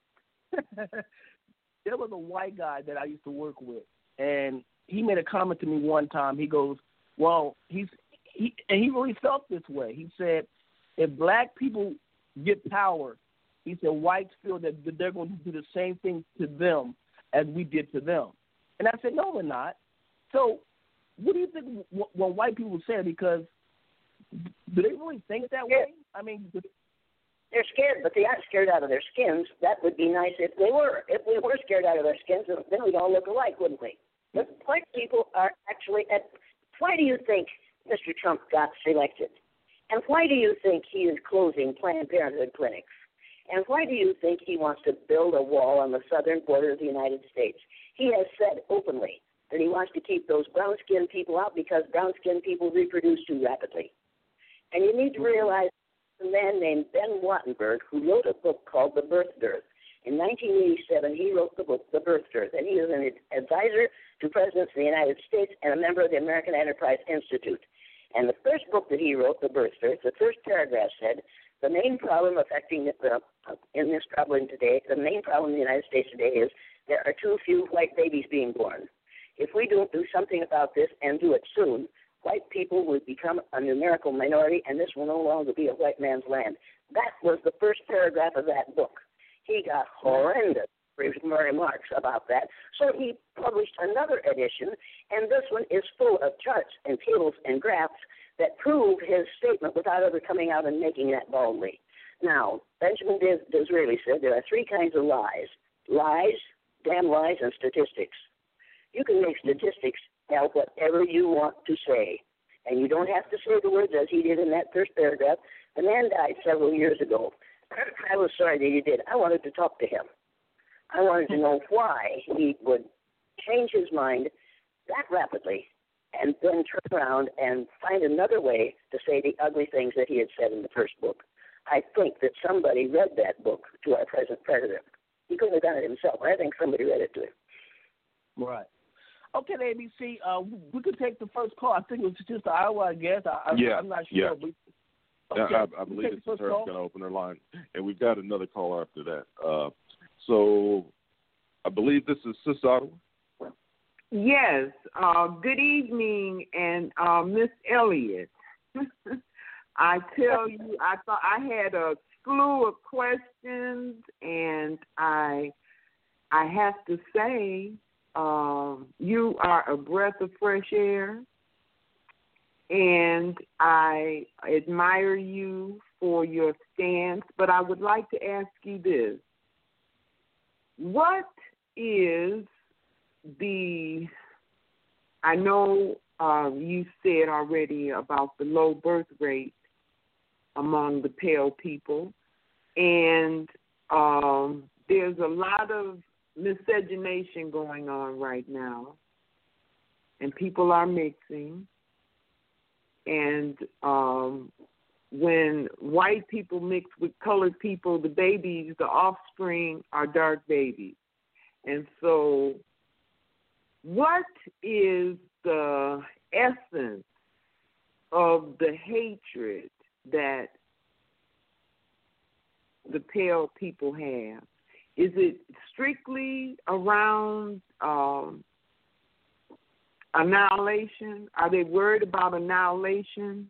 There was a white guy that I used to work with, and he made a comment to me one time. He goes, "Well, he's he," and he really felt this way. He said, "If black people get power," he said, "whites feel that they're going to do the same thing to them as we did to them." And I said, "No, we're not." So, what do you think when white people say? Because do they really think that way? I mean, they're scared, but they aren't scared out of their skins. That would be nice if they were. If we were scared out of our skins, then we'd all look alike, wouldn't we? But white people are actually at. Why do you think Mister Trump got selected? And why do you think he is closing Planned Parenthood clinics? And why do you think he wants to build a wall on the southern border of the United States? He has said openly that he wants to keep those brown-skinned people out because brown-skinned people reproduce too rapidly. And you need to realize a man named Ben Wattenberg who wrote a book called The Birth Dearth. In nineteen eighty-seven, he wrote the book The Birth Dearth, and he is an advisor to presidents of the United States and a member of the American Enterprise Institute. And the first book that he wrote, The Birth Dearth, the first paragraph said, the main problem affecting the, uh, in this problem today, the main problem in the United States today is there are too few white babies being born. If we don't do something about this and do it soon, white people will become a numerical minority, and this will no longer be a white man's land. That was the first paragraph of that book. He got horrendous remarks about that, so he published another edition, and this one is full of charts and tables and graphs that prove his statement without ever coming out and making that boldly. Now, Benjamin Disraeli said there are three kinds of lies: lies, damn lies, and statistics. You can make statistics tell whatever you want to say, and you don't have to say the words as he did in that first paragraph. The man died several years ago. I was sorry that he did. I wanted to talk to him. I wanted to know why he would change his mind that rapidly and then turn around and find another way to say the ugly things that he had said in the first book. I think that somebody read that book to our present president. He couldn't have done it himself. I think somebody read it to him. Right. Okay, A B C, uh, we could take the first call. I think it was just Iowa, I guess. I, yeah, I'm not yeah. sure. We, okay. I, I believe it's her going to open her line, and we've got another caller after that. Uh, so I believe this is Sis Ottawa. Yes. Uh, good evening, and uh, Miss Elliott. I tell you, I thought I had a slew of questions, and I, I have to say, um, you are a breath of fresh air, and I admire you for your stance. But I would like to ask you this: what is the? I know um, you said already about the low birth rate among the pale people, and um, there's a lot of miscegenation going on right now, and people are mixing, and um, when white people mix with colored people, the babies, the offspring are dark babies. And so what is the essence of the hatred that the pale people have? Is it strictly around um, annihilation? Are they worried about annihilation?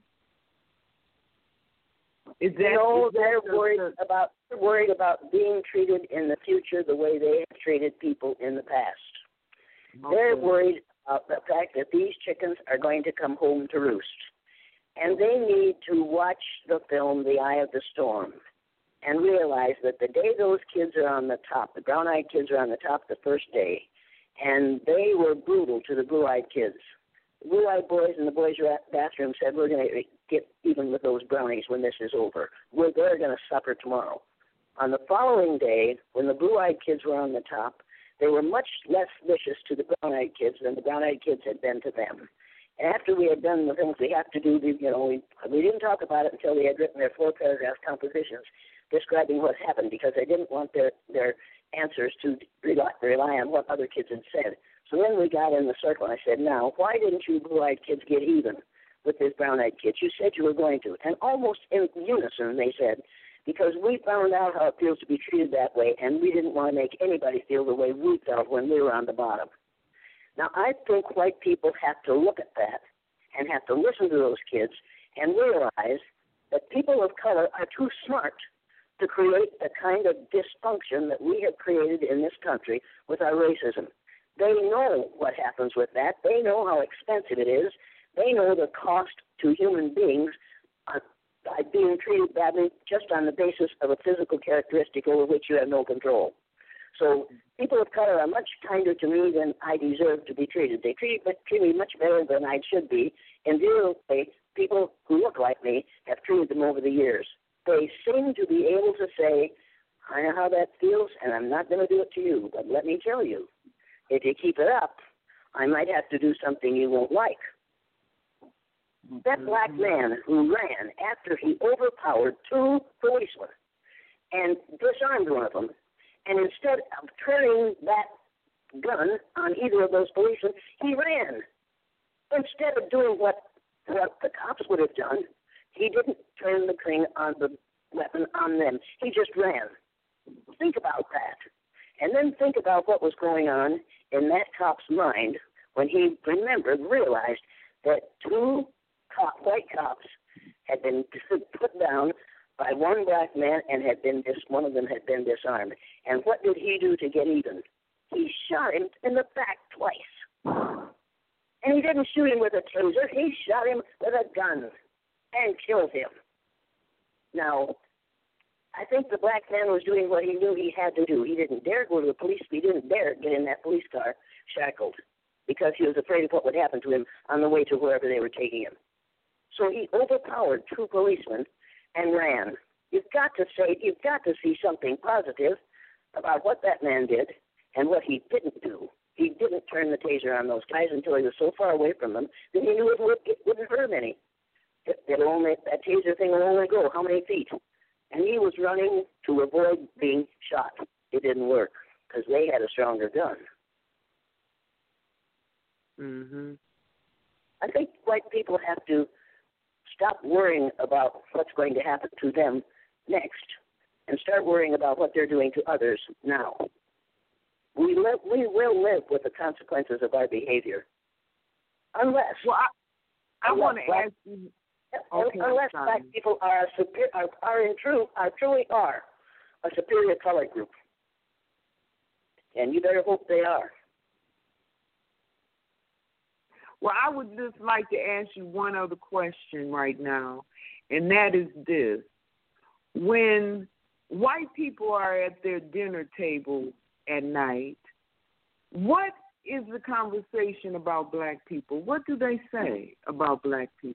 Is that, no, is they're that worried the, about they're worried about being treated in the future the way they have treated people in the past. Okay. They're worried about the fact that these chickens are going to come home to roost. And they need to watch the film The Eye of the Storm and realize that the day those kids are on the top, the brown-eyed kids are on the top the first day, and they were brutal to the blue-eyed kids. The blue-eyed boys in the boys' bathroom said, we're going to get even with those brownies when this is over. We're, they're going to suffer tomorrow. On the following day, when the blue-eyed kids were on the top, they were much less vicious to the brown-eyed kids than the brown-eyed kids had been to them. And after we had done the things we have to do, you know, we, we didn't talk about it until they had written their four-paragraph compositions describing what happened, because I didn't want their, their answers to rely, rely on what other kids had said. So then we got in the circle, and I said, now, why didn't you blue-eyed kids get even with these brown-eyed kids? You said you were going to. And almost in unison, they said, because we found out how it feels to be treated that way, and we didn't want to make anybody feel the way we felt when we were on the bottom. Now, I think white people have to look at that and have to listen to those kids and realize that people of color are too smart to create the kind of dysfunction that we have created in this country with our racism. They know what happens with that. They know how expensive it is. They know the cost to human beings uh, by being treated badly just on the basis of a physical characteristic over which you have no control. So people of color are much kinder to me than I deserve to be treated. They treat, treat me much better than I should be. In the way people who look like me have treated them over the years. They seem to be able to say, I know how that feels, and I'm not going to do it to you. But let me tell you, if you keep it up, I might have to do something you won't like. That black man who ran after he overpowered two policemen and disarmed one of them, and instead of turning that gun on either of those policemen, he ran. Instead of doing what, what the cops would have done, he didn't turn the thing on the weapon on them. He just ran. Think about that. And then think about what was going on in that cop's mind when he remembered, realized that two cop, white cops had been put down by one black man and had been dis, one of them had been disarmed. And what did he do to get even? He shot him in the back twice. And he didn't shoot him with a taser. He shot him with a gun and killed him. Now, I think the black man was doing what he knew he had to do. He didn't dare go to the police. He didn't dare get in that police car shackled because he was afraid of what would happen to him on the way to wherever they were taking him. So he overpowered two policemen and ran. You've got to say, you've got to see something positive about what that man did and what he didn't do. He didn't turn the taser on those guys until he was so far away from them that he knew it, would, it wouldn't hurt him any. It, it only, that taser thing would only go how many feet? And he was running to avoid being shot. It didn't work because they had a stronger gun. Mm-hmm. I think white people have to stop worrying about what's going to happen to them next and start worrying about what they're doing to others now. we live, we will live with the consequences of our behavior, unless. Well, I, I want to black, ask you. Okay, unless black people are, a super, are are in true are truly are a superior color group, and you better hope they are. Well, I would just like to ask you one other question right now, and that is this. When white people are at their dinner table at night, what is the conversation about black people? What do they say about black people?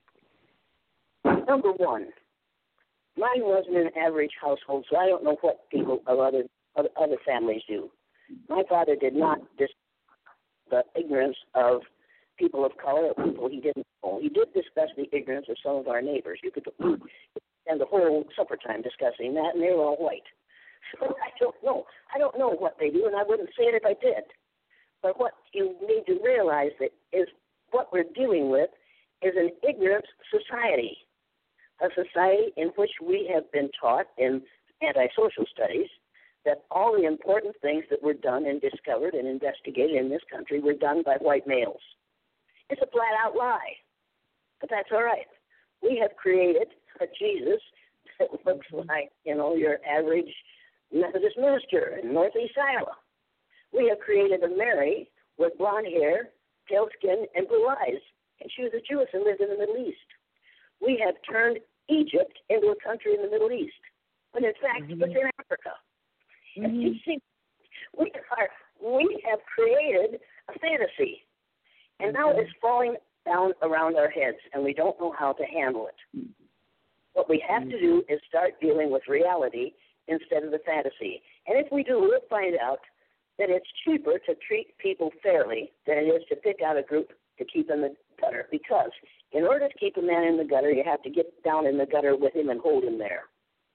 Number one, mine wasn't an average household, so I don't know what people of other other, other families do. My father did not discuss the ignorance of people of color or people he didn't know. He did discuss the ignorance of some of our neighbors. You could spend the whole supper time discussing that, and they were all white. So I don't know. I don't know what they do, and I wouldn't say it if I did. But what you need to realize that is what we're dealing with is an ignorant society, a society in which we have been taught in antisocial studies that all the important things that were done and discovered and investigated in this country were done by white males. It's a flat-out lie, but that's all right. We have created a Jesus that looks like, you know, your average Methodist minister in Northeast Iowa. We have created a Mary with blonde hair, pale skin, and blue eyes, and she was a Jewess and lived in the Middle East. We have turned Egypt into a country in the Middle East, when in fact mm-hmm. it's in Africa. Mm-hmm. And you see, we are we have created a fantasy, and now it's falling down around our heads, and we don't know how to handle it. What we have to do is start dealing with reality instead of the fantasy. And if we do, we'll find out that it's cheaper to treat people fairly than it is to pick out a group to keep in the gutter, because in order to keep a man in the gutter, you have to get down in the gutter with him and hold him there.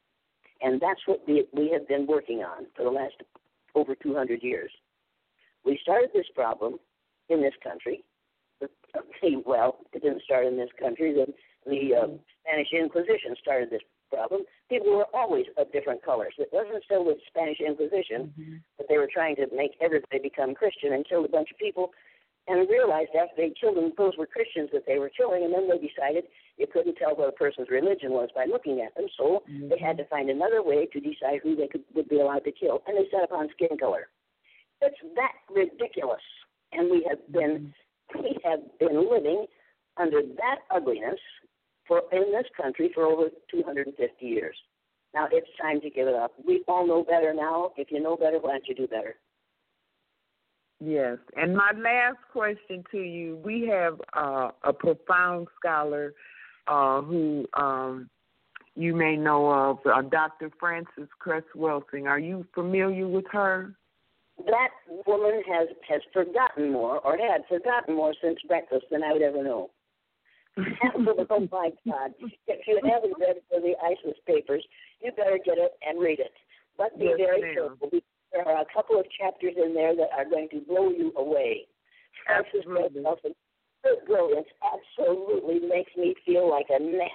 And that's what we, we have been working on for the last over two hundred years. We started this problem in this country. Well, it didn't start in this country. The, the uh, Spanish Inquisition started this problem. People were always of different colors. It wasn't still with Spanish Inquisition, mm-hmm. but they were trying to make everybody become Christian and killed a bunch of people, and realized after they killed them, those were Christians that they were killing, and then they decided you couldn't tell what a person's religion was by looking at them, so mm-hmm. they had to find another way to decide who they could would be allowed to kill, and they set upon skin color. It's that ridiculous, and we have been we have been living under that ugliness for in this country for over two hundred fifty years. Now it's time to give it up. We all know better now. If you know better, why don't you do better? Yes, and my last question to you, we have uh, a profound scholar uh, who um, you may know of, uh, Doctor Frances Cress Welsing. Are you familiar with her? That woman has, has forgotten more, or had forgotten more since breakfast than I would ever know. Oh, my God. If you haven't read the ISIS papers, you better get it and read it. But be yes, very ma'am. careful. There are a couple of chapters in there that are going to blow you away. Frances Cress Welsing, her brilliance absolutely makes me feel like a gnat.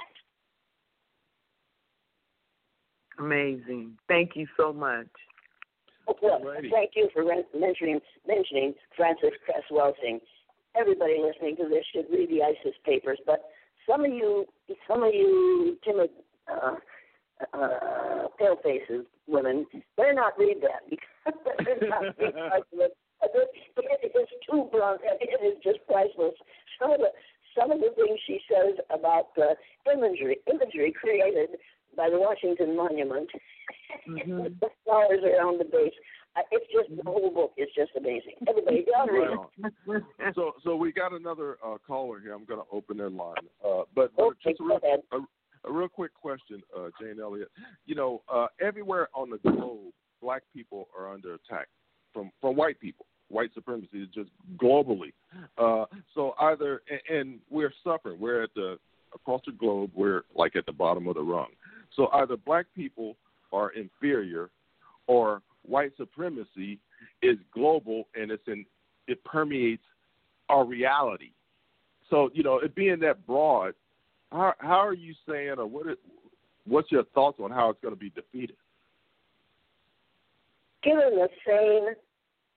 Amazing. Thank you so much. Well, thank you for mentioning, mentioning Frances Cress Welsing. Everybody listening to this should read the ISIS papers, but some of you, some of you timid, uh, uh, pale faces women, better not read that because they're not big arguments. It is too blunt and it is just priceless. Some of the some of the things she says about the imagery imagery created by the Washington Monument, mm-hmm. with the flowers around the base. Uh, it's just the whole book is just amazing. Everybody, got to read it. So, so we got another uh, caller here. I'm going to open their line, uh, but, but okay, just a real, a, a real quick question, uh, Jane Elliott. You know, uh, everywhere on the globe, black people are under attack from from white people. White supremacy is just globally. Uh, so either and, and we're suffering. We're at the across the globe. We're like at the bottom of the rung. So either black people are inferior, or white supremacy is global and it's in it permeates our reality. So you know, it being that broad, how how are you saying, or what? Is, what's your thoughts on how it's going to be defeated? Given the same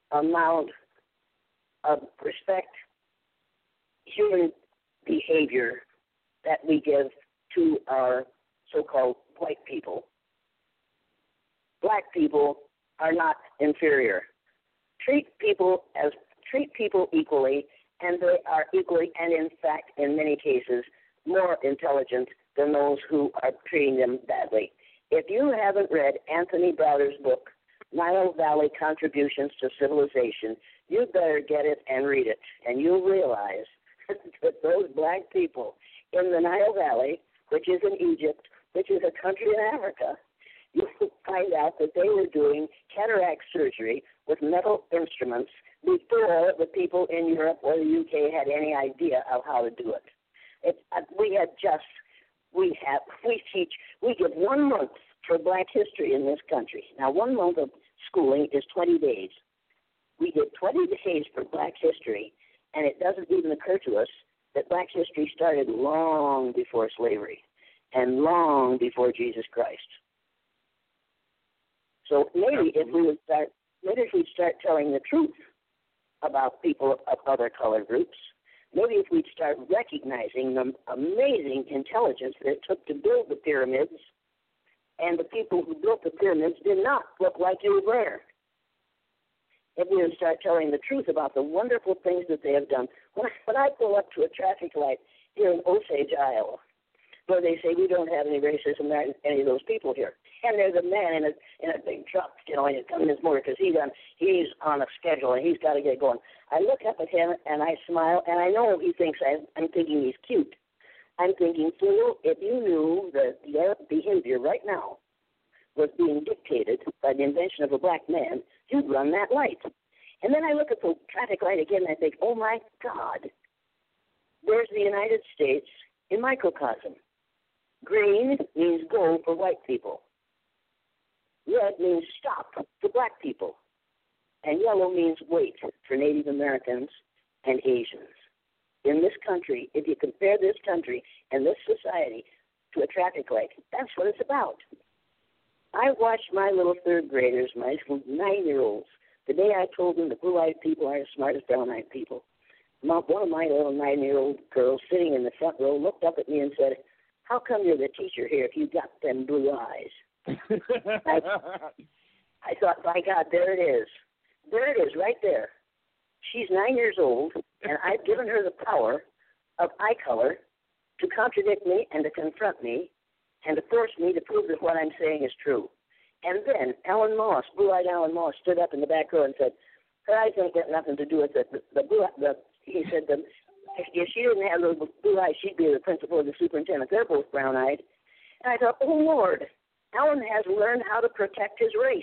amount of respect, human behavior that we give to our so-called white people. Black people are not inferior. Treat people as treat people equally, and they are equally, and in fact, in many cases, more intelligent than those who are treating them badly. If you haven't read Anthony Browder's book, Nile Valley Contributions to Civilization, you better get it and read it, and you'll realize that those black people in the Nile Valley, which is in Egypt, which is a country in Africa, you will find out that they were doing cataract surgery with metal instruments before the people in Europe or the U K had any idea of how to do it. It uh, we had just, we have, we teach, we give one month for black history in this country. Now, one month of schooling is twenty days. We did twenty days for black history, and it doesn't even occur to us that black history started long before slavery and long before Jesus Christ. So maybe if we would start, maybe if we'd start telling the truth about people of other color groups, maybe if we'd start recognizing the amazing intelligence that it took to build the pyramids, and the people who built the pyramids did not look like you Blair. If we would start telling the truth about the wonderful things that they have done. When I, when I pull up to a traffic light here in Osage, Iowa, where they say we don't have any racism, there aren't any of those people here. And there's a man in a in a big truck, you know, and he's coming in his motor because he's on he's on a schedule and he's got to get going. I look up at him and I smile, and I know he thinks I, I'm thinking he's cute. I'm thinking, fool, if you knew that their behavior right now was being dictated by the invention of a black man, you'd run that light. And then I look at the traffic light again and I think, oh my God, there's the United States in microcosm. Green means go for white people. Red means stop for black people. And yellow means wait for Native Americans and Asians. In this country, if you compare this country and this society to a traffic light, that's what it's about. I watched my little third graders, my nine-year-olds, the day I told them the blue-eyed people are the smartest brown-eyed people. One of my little nine-year-old girls sitting in the front row looked up at me and said, how come you're the teacher here if you got them blue eyes? I, I thought, my God, there it is. There it is, right there. She's nine years old, and I've given her the power of eye color to contradict me and to confront me and to force me to prove that what I'm saying is true. And then Alan Moss, blue-eyed Alan Moss, stood up in the back row and said, her eyes ain't got nothing to do with it. The, the blue, the, he said, the, if she didn't have those blue eyes, she'd be the principal or the superintendent. They're both brown-eyed. And I thought, oh, Lord, Alan has learned how to protect his race.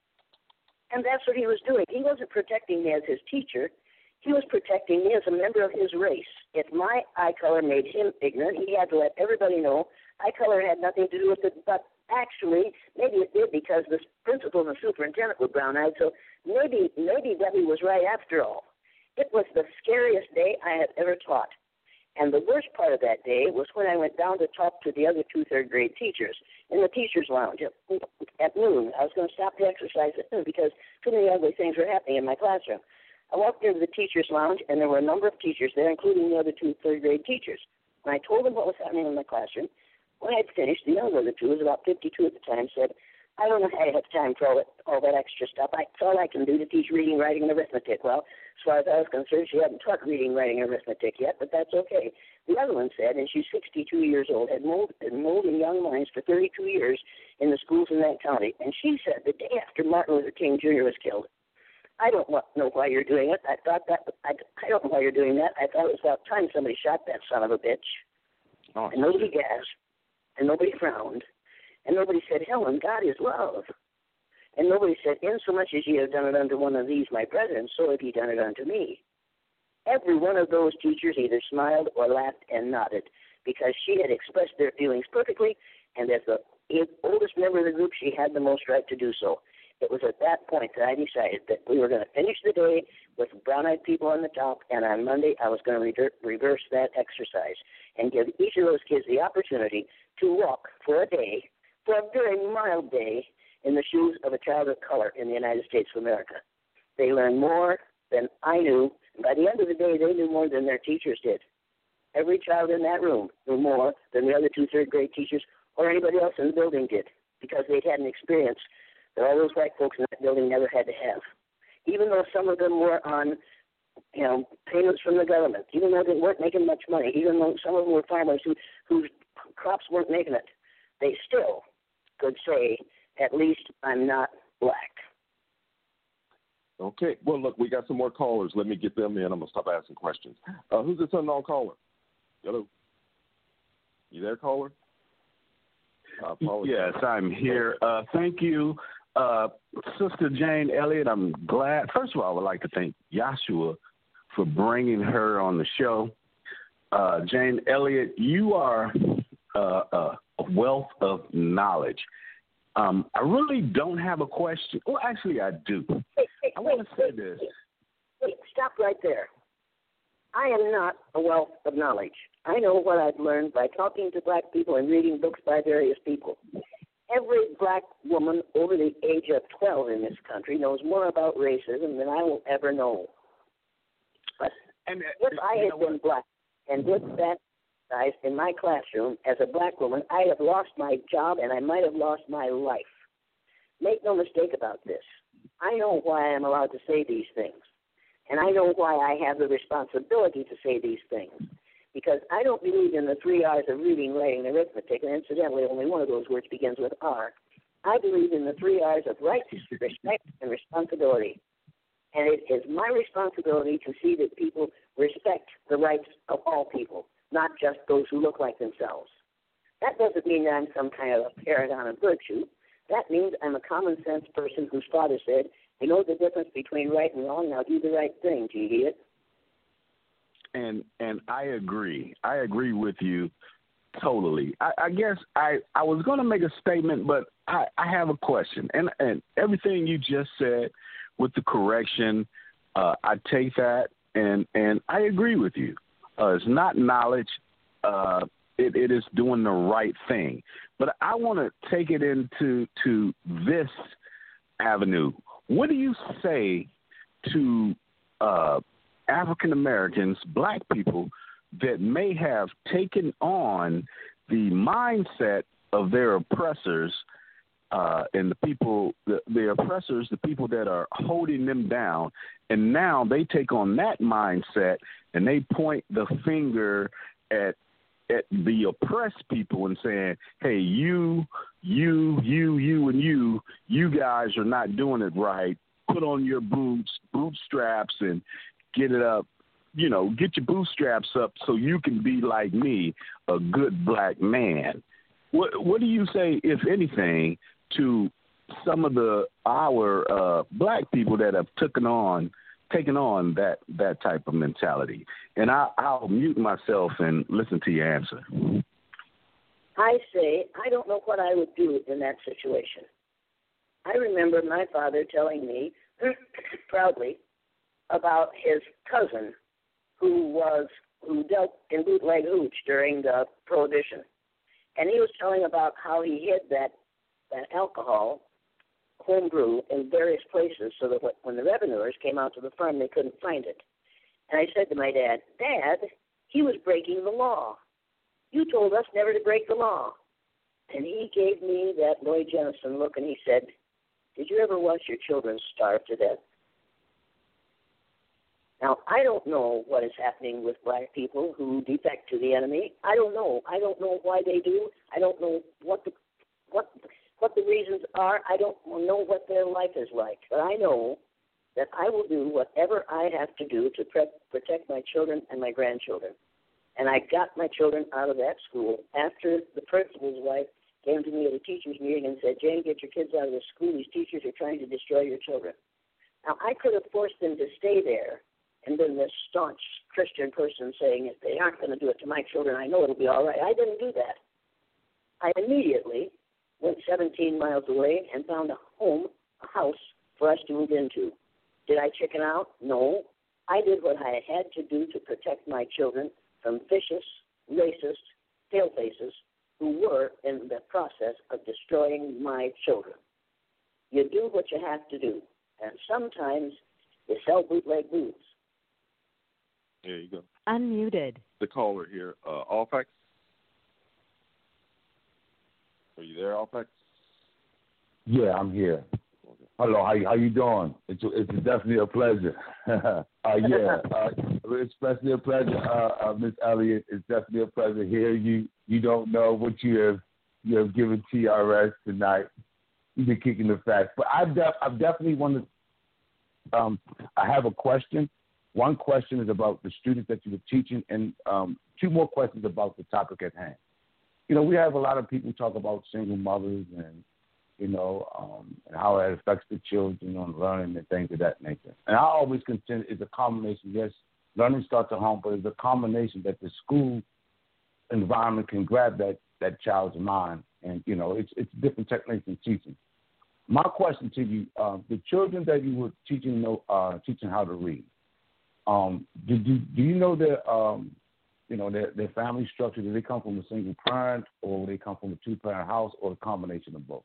And that's what he was doing. He wasn't protecting me as his teacher. He was protecting me as a member of his race. If my eye color made him ignorant, he had to let everybody know eye color had nothing to do with it. But actually, maybe it did because the principal and the superintendent were brown-eyed, so maybe maybe Debbie was right after all. It was the scariest day I have ever taught. And the worst part of that day was when I went down to talk to the other two third-grade teachers in the teacher's lounge at, at noon. I was going to stop the exercise at noon because too many ugly things were happening in my classroom. I walked into the teacher's lounge, and there were a number of teachers there, including the other two third-grade teachers. When I told them what was happening in my classroom, when I had finished, the younger of the two, was about fifty-two at the time, said, I don't know how I have time for all that, all that extra stuff. I, it's all I can do to teach reading, writing, and arithmetic. Well, as far as I was concerned, she hadn't taught reading, writing, and arithmetic yet, but that's okay. The other one said, and she's sixty-two years old, had molded, been molding young minds for thirty-two years in the schools in that county, and she said the day after Martin Luther King Junior was killed, I don't know why you're doing it. I thought that, I, I don't know why you're doing that. I thought it was about time somebody shot that son of a bitch. Oh, and nobody gasped, and nobody frowned, and nobody said, Helen, God is love. And nobody said, in so much as ye have done it unto one of these, my brethren, so have ye done it unto me. Every one of those teachers either smiled or laughed and nodded because she had expressed their feelings perfectly, and as the oldest member of the group, she had the most right to do so. It was at that point that I decided that we were going to finish the day with brown-eyed people on the top, and on Monday I was going to rever- reverse that exercise and give each of those kids the opportunity to walk for a day, for a very mild day, in the shoes of a child of color in the United States of America. They learned more than I knew. And by the end of the day, they knew more than their teachers did. Every child in that room knew more than the other two third-grade teachers or anybody else in the building did, because they'd had an experience that all those white folks in that building never had to have. Even though some of them were on, you know, payments from the government, even though they weren't making much money, even though some of them were farmers who, whose crops weren't making it, they still could say, at least I'm not black. Okay. Well, look, we got some more callers. Let me get them in. I'm going to stop asking questions. Uh, who's this unknown caller? Hello? You there, caller? Yes, I'm here. Uh, thank you, uh, Sister Jane Elliott. I'm glad. First of all, I would like to thank Yahshua for bringing her on the show. Uh, Jane Elliott, you are uh, a wealth of knowledge. Um, I really don't have a question. Well, actually, I do. Wait, wait, I want to say wait, this. Wait, wait, stop right there. I am not a wealth of knowledge. I know what I've learned by talking to black people and reading books by various people. Every black woman over the age of twelve in this country knows more about racism than I will ever know. But and, uh, if I had been black and with that size in my classroom as a black woman, I'd have lost my job and I might have lost my life. Make no mistake about this. I know why I'm allowed to say these things. And I know why I have the responsibility to say these things. Because I don't believe in the three R's of reading, writing, and arithmetic, and incidentally, only one of those words begins with R. I believe in the three R's of rights, respect, and responsibility. And it is my responsibility to see that people respect the rights of all people, not just those who look like themselves. That doesn't mean that I'm some kind of a paragon of virtue. That means I'm a common sense person whose father said, you know the difference between right and wrong, now do the right thing, do you hear it? And and I agree. I agree with you totally. I, I guess I, I was going to make a statement, but I, I have a question. And, and everything you just said with the correction, uh, I take that, and, and I agree with you. Uh, it's not knowledge. Uh, it, it is doing the right thing. But I want to take it into to this avenue. What do you say to uh, African Americans, black people, that may have taken on the mindset of their oppressors uh, and the people, the, the oppressors, the people that are holding them down, and now they take on that mindset and they point the finger at at the oppressed people and saying, hey, you, you, you, you, and you, you guys are not doing it right. Put on your boots, bootstraps, and get it up, you know, get your bootstraps up so you can be like me, a good black man. What what do you say, if anything, to some of the our uh, black people that have taken on taken on that, that type of mentality? And I, I'll mute myself and listen to your answer. I say I don't know what I would do in that situation. I remember my father telling me proudly about his cousin who was who dealt in bootleg hooch during the Prohibition. And he was telling about how he hid that, that alcohol, homebrew, in various places so that when the revenuers came out to the farm, they couldn't find it. And I said to my dad, Dad, he was breaking the law. You told us never to break the law. And he gave me that Lloyd Jennison look, and he said, did you ever watch your children starve to death? Now, I don't know what is happening with black people who defect to the enemy. I don't know. I don't know why they do. I don't know what the what what the reasons are. I don't know what their life is like. But I know that I will do whatever I have to do to pre- protect my children and my grandchildren. And I got my children out of that school after the principal's wife came to me at a teacher's meeting and said, Jane, get your kids out of the school. These teachers are trying to destroy your children. Now, I could have forced them to stay there and been this staunch Christian person saying, if they aren't going to do it to my children, I know it'll be all right. I didn't do that. I immediately went seventeen miles away and found a home, a house for us to move into. Did I chicken out? No. I did what I had to do to protect my children from vicious, racist palefaces who were in the process of destroying my children. You do what you have to do. And sometimes They sell bootleg booze. There you go. Unmuted. The caller here, uh, Alfax. Are you there, Alfax? Yeah, I'm here. Okay. Hello, how you, how you doing? It's it's definitely a pleasure. uh, yeah, uh, it's especially a pleasure, uh, uh, Miss Elliott. It's definitely a pleasure hearing you. You don't know what you have you have given T R S tonight. You've been kicking the facts, but I def- I definitely want to. Um, I have a question. One question is about the students that you were teaching, and um, two more questions about the topic at hand. You know, we have a lot of people talk about single mothers and, you know, um, and how it affects the children on learning and things of that nature. And I always consider it's a combination. Yes, learning starts at home, but it's a combination that the school environment can grab that, that child's mind. And, you know, it's it's different techniques in teaching. My question to you, uh, the children that you were teaching know, uh, teaching how to read, um, do, do, do you know their, um, you know, their, their family structure? Do they come from a single parent, or do they come from a two-parent house, or a combination of both?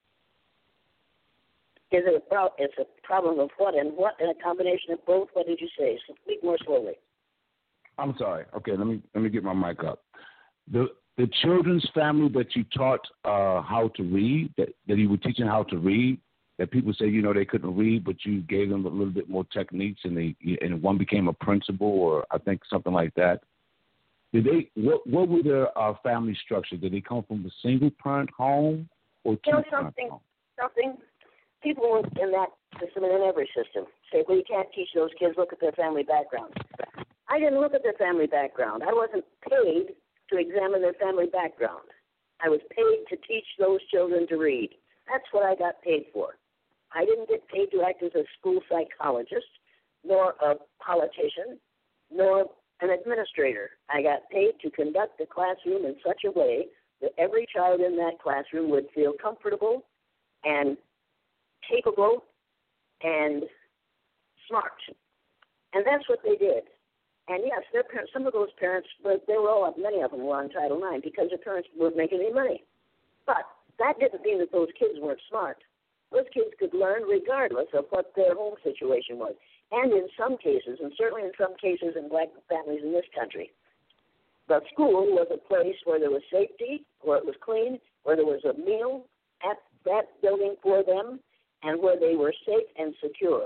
Is it a, pro- it's a problem of what and what, and a combination of both? What did you say? Speak more slowly. I'm sorry. Okay, let me let me get my mic up. The the children's family that you taught uh, how to read, that, that you were teaching how to read, that people say, you know, they couldn't read, but you gave them a little bit more techniques, and they and one became a principal, or I think something like that. Did they? What what were their uh, family structure? Did they come from a single parent home or two You know, parent something, home? something. People in that system and in every system say, well, you can't teach those kids. Look at their family background. I didn't look at their family background. I wasn't paid to examine their family background. I was paid to teach those children to read. That's what I got paid for. I didn't get paid to act as a school psychologist, nor a politician, nor an administrator. I got paid to conduct the classroom in such a way that every child in that classroom would feel comfortable and capable and smart. And that's what they did. And yes, their parents, some of those parents, but they were all, many of them were on Title nine because their parents weren't making any money. But that didn't mean that those kids weren't smart. Those kids could learn regardless of what their home situation was. And in some cases, and certainly in some cases in black families in this country, the school was a place where there was safety, where it was clean, where there was a meal at that building for them, and where they were safe and secure.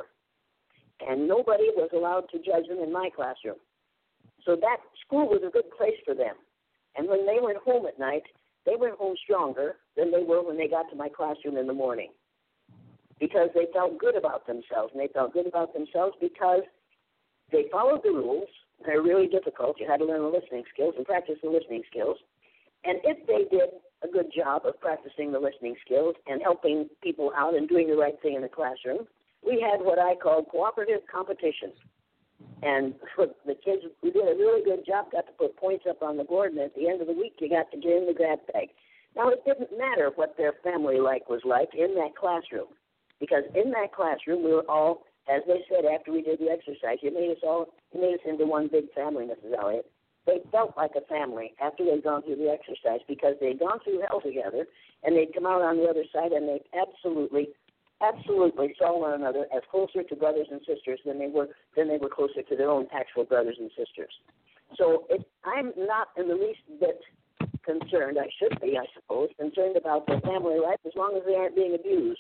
And nobody was allowed to judge them in my classroom. So that school was a good place for them. And when they went home at night, they went home stronger than they were when they got to my classroom in the morning, because they felt good about themselves. And they felt good about themselves because they followed the rules. They're really difficult. You had to learn the listening skills and practice the listening skills. And if they did a good job of practicing the listening skills and helping people out and doing the right thing in the classroom, we had what I called cooperative competition. And the kids who did a really good job got to put points up on the board, and at the end of the week, you got to get in the grab bag. Now, it didn't matter what their family life was like in that classroom, because in that classroom, we were all, as they said after we did the exercise, you made us all, you made us into one big family, Missus Elliott. They felt like a family after they'd gone through the exercise, because they'd gone through hell together, and they'd come out on the other side, and they absolutely, absolutely saw one another as closer to brothers and sisters than they were than they were closer to their own actual brothers and sisters. So it, I'm not in the least bit concerned. I should be, I suppose, concerned about their family life as long as they aren't being abused.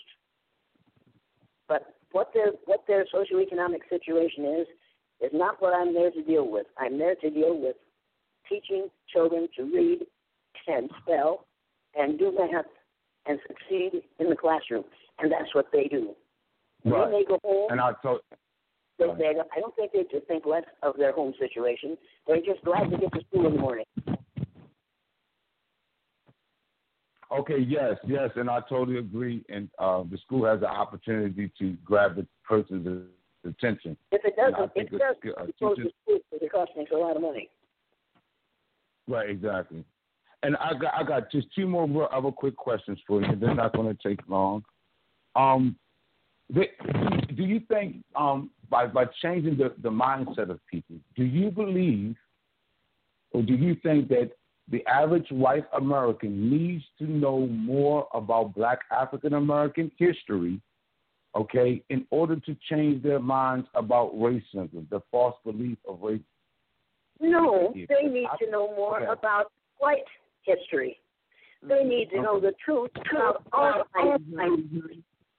But what their what their socioeconomic situation is is not what I'm there to deal with. I'm there to deal with teaching children to read and spell and do math and succeed in the classroom. And that's what they do. Right. When they go home, and I told, they, they, I don't think they just think less of their home situation. They're just glad to get to school in the morning. Okay, yes, yes, and I totally agree. And uh, the school has the opportunity to grab the person's attention. If it doesn't, if it doesn't, uh, it goes to school because it costs me a lot of money. Right, exactly. And I got I got just two more other quick questions for you. They're not going to take long. Um, they, do you think um, by by changing the, the mindset of people, do you believe, or do you think that the average white American needs to know more about Black African American history okay, in order to change their minds about racism, the false belief of racism? No, they need to know more okay. about white history. They need to know the truth about all kinds of history.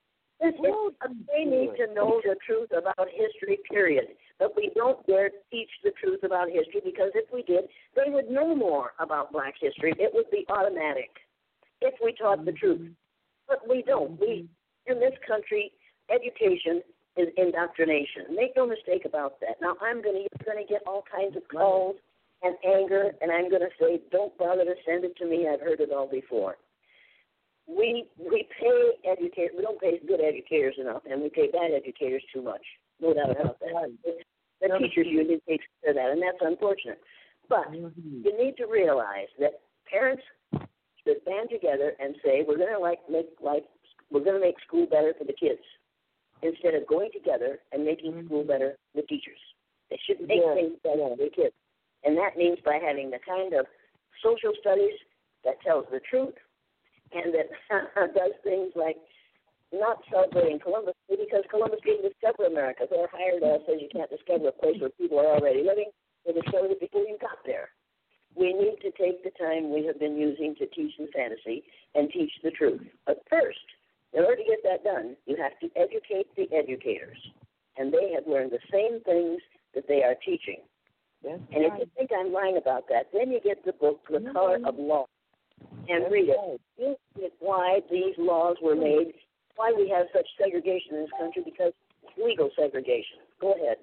They need to know the truth about history, period. But we don't dare teach the truth about history because if we did, they would know more about black history. It would be automatic if we taught the truth. But we don't. We, in this country, education is indoctrination. Make no mistake about that. Now, I'm going to you're going to get all kinds of calls and anger, and I'm going to say, don't bother to send it to me. I've heard it all before. We we pay educators. We don't pay good educators enough, and we pay bad educators too much. No doubt about that. The teachers union takes care of that, and that's unfortunate. But you need to realize that parents should band together and say, we're going to like make life, we're going to make school better for the kids, instead of going together and making mm-hmm. school better for the teachers. They should make yeah. things better for the kids. And that means by having the kind of social studies that tells the truth and that does things like not celebrating Columbus Day because Columbus didn't discover America. They hired us as you can't discover a place where people are already living. They discovered it before you got there. We need to take the time we have been using to teach the fantasy and teach the truth. But first, in order to get that done, you have to educate the educators. And they have learned the same things that they are teaching. Yes, and right. if you think I'm lying about that, then you get the book, The mm-hmm. Color of Law, and read it. You get why these laws were made, why we have such segregation in this country, because it's legal segregation. Go ahead.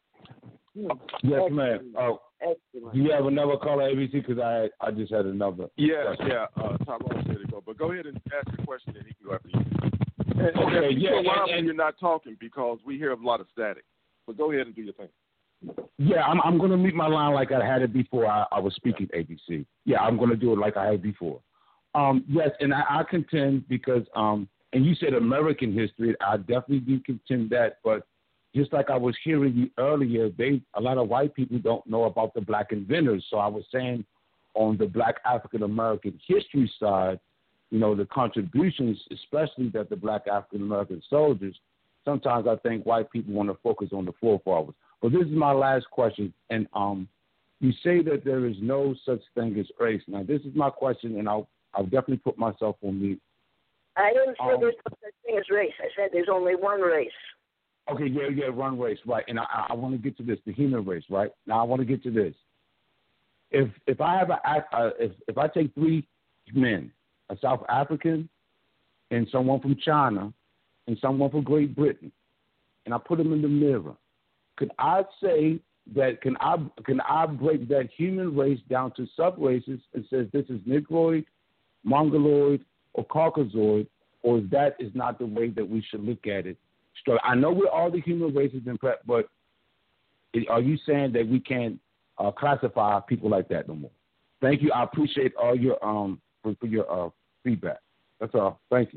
Yes, ma'am. Oh, do you have another caller, A B C? Because I I just had another. Yeah, question. yeah. Uh, Tyrone said to go, but go ahead and ask your question, and he can go after you. And, okay, and yeah. And, and, and you're not talking because we hear a lot of static. But go ahead and do your thing. Yeah, I'm I'm going to mute my line like I had it before I, I was speaking A B C. Yeah, I'm going to do it like I had before. Um, yes, and I, I contend because, um, and you said American history, I definitely do contend that, but just like I was hearing you earlier, they a lot of white people don't know about the black inventors. So I was saying on the black African American history side, you know, the contributions, especially that the black African American soldiers, sometimes I think white people want to focus on the forefathers. But this is my last question, and um, you say that there is no such thing as race. Now, this is my question, and I'll I'll definitely put myself on mute. I didn't say um, there's no such thing as race. I said there's only one race. Okay, yeah, yeah, one race, right. And I, I want to get to this, the human race, right? Now I want to get to this. If if I have a uh, if if I take three men, a South African, and someone from China, and someone from Great Britain, and I put them in the mirror, could I say that can I can I break that human race down to sub races and says this is Negroid, Mongoloid, or Caucasoid, or is that is not the way that we should look at it? So I know we're all the human races in prep, but are you saying that we can't uh, classify people like that no more? Thank you. I appreciate all your um for, for your uh, feedback. That's all. Thank you.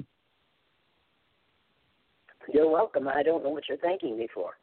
You're welcome. I don't know what you're thanking me for.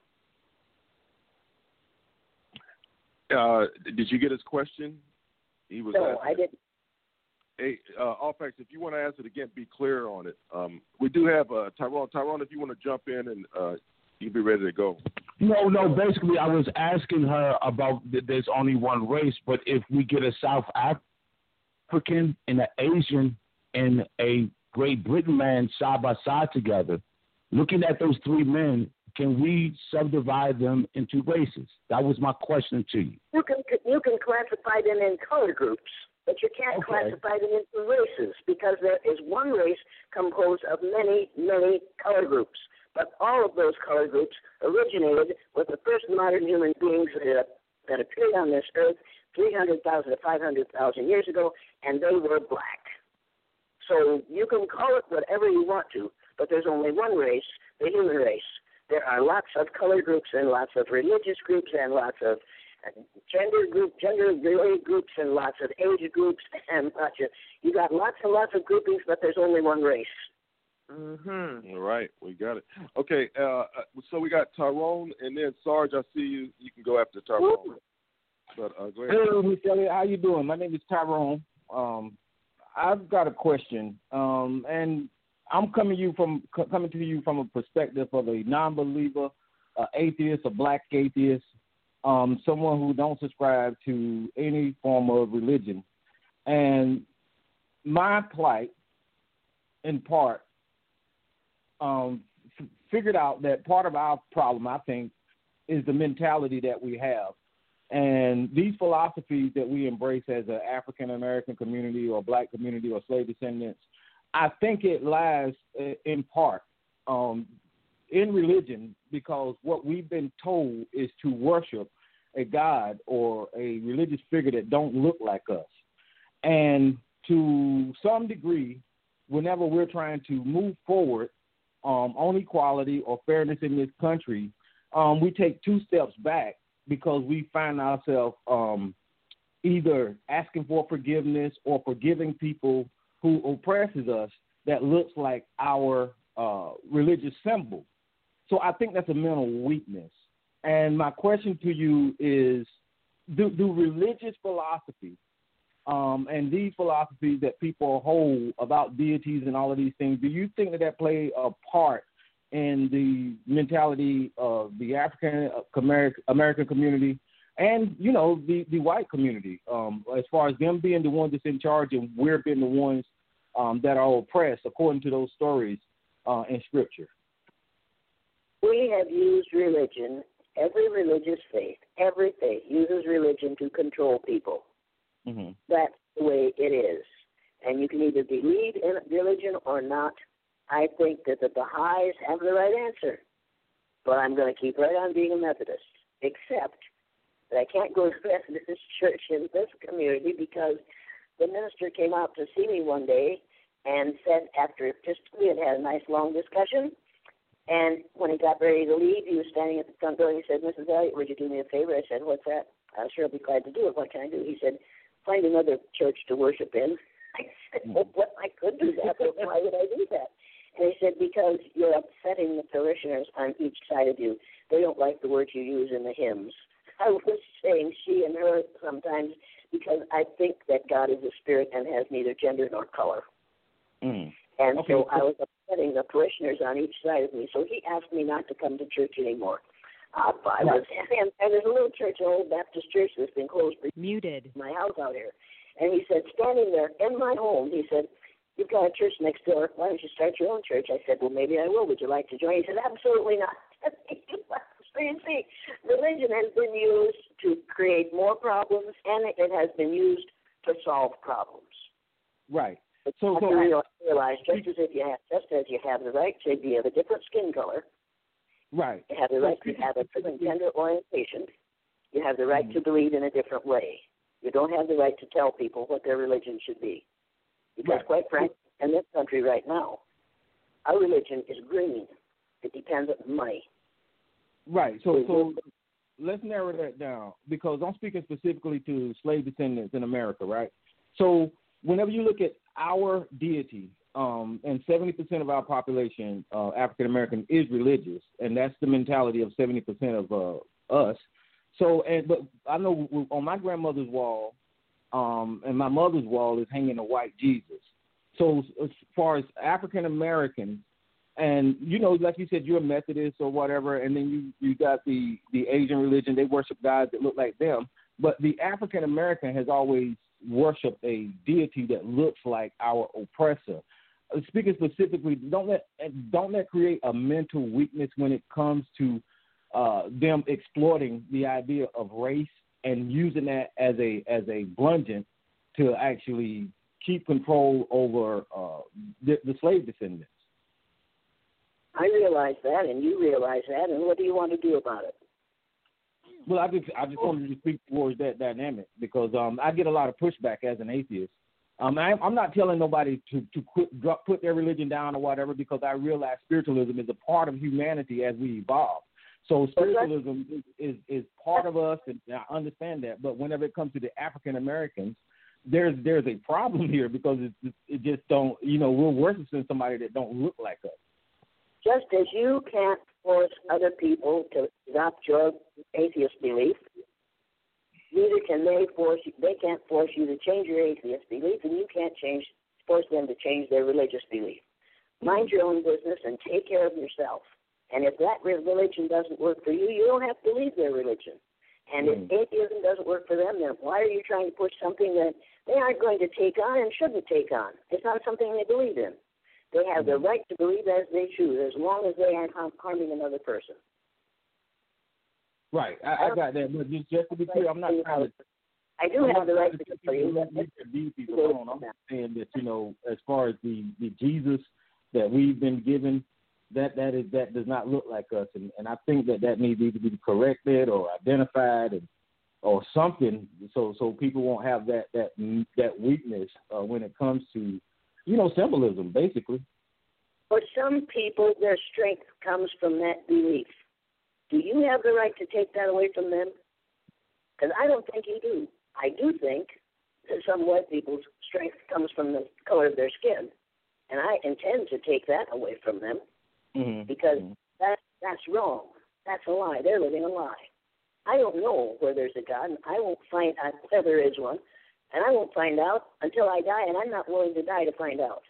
Uh, did you get his question? He was. No, asking. I didn't. Hey, uh, Allfax, if you want to answer it again, be clear on it. Um, we do have uh, Tyrone. Tyrone, if you want to jump in and uh, you be ready to go. No, no. Basically, I was asking her about th- there's only one race, but if we get a South African and an Asian and a Great Britain man side by side together, looking at those three men, can we subdivide them into races? That was my question to you. You can you can classify them in color groups, but you can't okay. classify them into races because there is one race composed of many, many color groups. But all of those color groups originated with the first modern human beings that, that appeared on this earth three hundred thousand to five hundred thousand years ago, and they were black. So you can call it whatever you want to, but there's only one race, the human race. There are lots of color groups and lots of religious groups and lots of gender group, gender-related groups and lots of age groups and lots of, you got lots and lots of groupings, but there's only one race. Mm-hmm. All right, we got it. Okay, uh, so we got Tyrone, and then Sarge, I see you. You can go after Tyrone. But, uh, go ahead. Hello, Miss Elliott. How you doing? My name is Tyrone. Um, I've got a question, um, and I'm coming you from coming to you from a perspective of a non-believer, uh, atheist, a black atheist, um, someone who don't subscribe to any form of religion, and my plight, in part, um, f- figured out that part of our problem, I think, is the mentality that we have. And these philosophies that we embrace as an African-American community or black community or slave descendants, I think it lies in part um, in religion, because what we've been told is to worship a God or a religious figure that don't look like us. And to some degree, whenever we're trying to move forward um, on equality or fairness in this country, um, we take two steps back because we find ourselves um, either asking for forgiveness or forgiving people who oppresses us that looks like our uh, religious symbol. So I think that's a mental weakness. And my question to you is, do, do religious philosophy um, and these philosophies that people hold about deities and all of these things, do you think that that play a part in the mentality of the African American community and, you know, the, the white community, um, as far as them being the ones that's in charge and we're being the ones um, that are oppressed, according to those stories uh, in Scripture? We have used religion, every religious faith, every faith uses religion to control people. Mm-hmm. That's the way it is. And you can either believe in religion or not. I think that the Baha'is have the right answer. But I'm going to keep right on being a Methodist, except that I can't go to Methodist church in this community because the minister came out to see me one day and said, after just we had had a nice long discussion, and when he got ready to leave, he was standing at the front door and he said, Missus Elliott, would you do me a favor? I said, what's that? I'll sure be glad to do it. What can I do? He said, find another church to worship in. I said, well, well I could do that, but why would I do that? And he said, because you're upsetting the parishioners on each side of you. They don't like the words you use in the hymns. I was saying she and her sometimes because I think that God is a spirit and has neither gender nor color. Mm. And okay. so I was upsetting the parishioners on each side of me. So he asked me not to come to church anymore. Uh, I was, and, and there's a little church, an old Baptist church that's been closed for Muted. My house out here. And he said, standing there in my home, he said, you've got a church next door. Why don't you start your own church? I said, well, maybe I will. Would you like to join? He said, absolutely not. So you see, religion has been used to create more problems, and it has been used to solve problems. Right. But so, you so have to realize, just as if you have, just as you have the right to be of a different skin color, right, you have the right to have a different gender orientation. You have the right mm-hmm. to believe in a different way. You don't have the right to tell people what their religion should be. Because, right. quite frankly, in this country right now, our religion is green. It depends on money. Right. So, so let's narrow that down, because I'm speaking specifically to slave descendants in America, right? So whenever you look at our deity, um, and seventy percent of our population, uh, African American, is religious, and that's the mentality of seventy percent of uh, us. So, and but I know on my grandmother's wall, um, and my mother's wall is hanging a white Jesus. So as far as African Americans, and you know, like you said, you're a Methodist or whatever, and then you you got the the Asian religion. They worship gods that look like them, but the African American has always worshipped a deity that looks like our oppressor. Speaking specifically, don't let don't let create a mental weakness when it comes to uh, them exploiting the idea of race and using that as a as a bludgeon to actually keep control over uh, the, the slave descendants. I realize that, and you realize that, and what do you want to do about it? Well, I just I just wanted to speak towards that dynamic because um, I get a lot of pushback as an atheist. Um, I, I'm not telling nobody to to quit, drop, put their religion down or whatever, because I realize spiritualism is a part of humanity as we evolve. So spiritualism is, is, is part of us, and I understand that. But whenever it comes to the African Americans, there's there's a problem here because it, it just don't, you know, we're worshiping somebody that don't look like us. Just as you can't force other people to adopt your atheist belief, neither can they force you, they can't force you to change your atheist belief, and you can't change force them to change their religious belief. Mind your own business and take care of yourself. And if that religion doesn't work for you, you don't have to leave their religion. And mm. if atheism doesn't work for them, then why are you trying to push something that they aren't going to take on and shouldn't take on? It's not something they believe in. They have the right to believe as they choose, as long as they aren't harming another person. Right, I, I got that. But just, just to be clear, I'm not trying to. I do I'm have the right to tell you that. Alone. I'm not saying that, you know, as far as the, the Jesus that we've been given, that that is that does not look like us, and, and I think that that needs either to be corrected or identified, and or something, so so people won't have that that that weakness uh, when it comes to, you know, symbolism, basically. For some people, their strength comes from that belief. Do you have the right to take that away from them? Because I don't think you do. I do think that some white people's strength comes from the color of their skin, and I intend to take that away from them mm-hmm. because mm-hmm. that that's wrong. That's a lie. They're living a lie. I don't know where there's a God, and I won't find out where there is one, and I won't find out until I die, and I'm not willing to die to find out.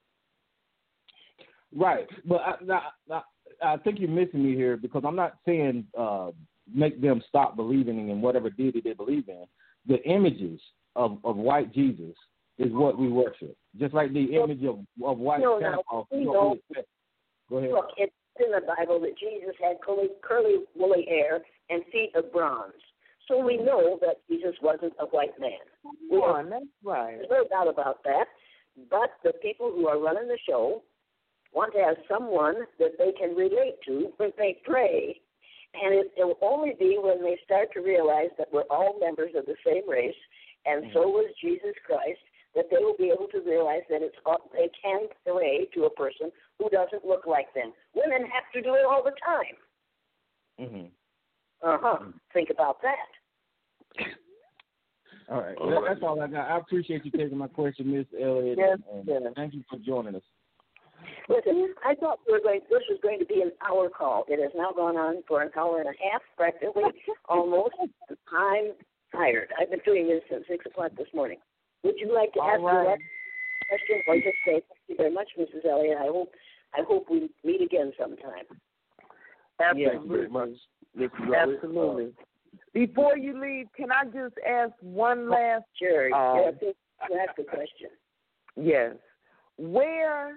Right, but I, I, I, I think you're missing me here, because I'm not saying uh, make them stop believing in whatever deity they believe in. The images of, of white Jesus is what we worship, just like the image of, of white no, Santa Claus. No, Go ahead. Look, it's in the Bible that Jesus had curly, curly, woolly hair and feet of bronze. So we know that Jesus wasn't a white man. We Come on, that's right. There's no doubt about that. But the people who are running the show want to have someone that they can relate to when they pray. And it, it will only be when they start to realize that we're all members of the same race, and so was Jesus Christ, that they will be able to realize that it's they can pray to a person who doesn't look like them. Women have to do it all the time. Mm-hmm. Uh-huh. Mm-hmm. Think about that. All right. Well, that's all I got. I appreciate you taking my question, Miss Elliott. Yes, and, yes. Thank you for joining us. Listen, I thought we were going, this was going to be an hour call. It has now gone on for an hour and a half, practically, almost. I'm tired. I've been doing this since six o'clock this morning. Would you like to all ask right. me that question, or just say thank you very much, Missus Elliott? I hope I hope we meet again sometime. Absolutely. Yes, Absolutely. Before you leave, can I just ask one last? Sure. Um, yeah, please ask a question. Yes. Where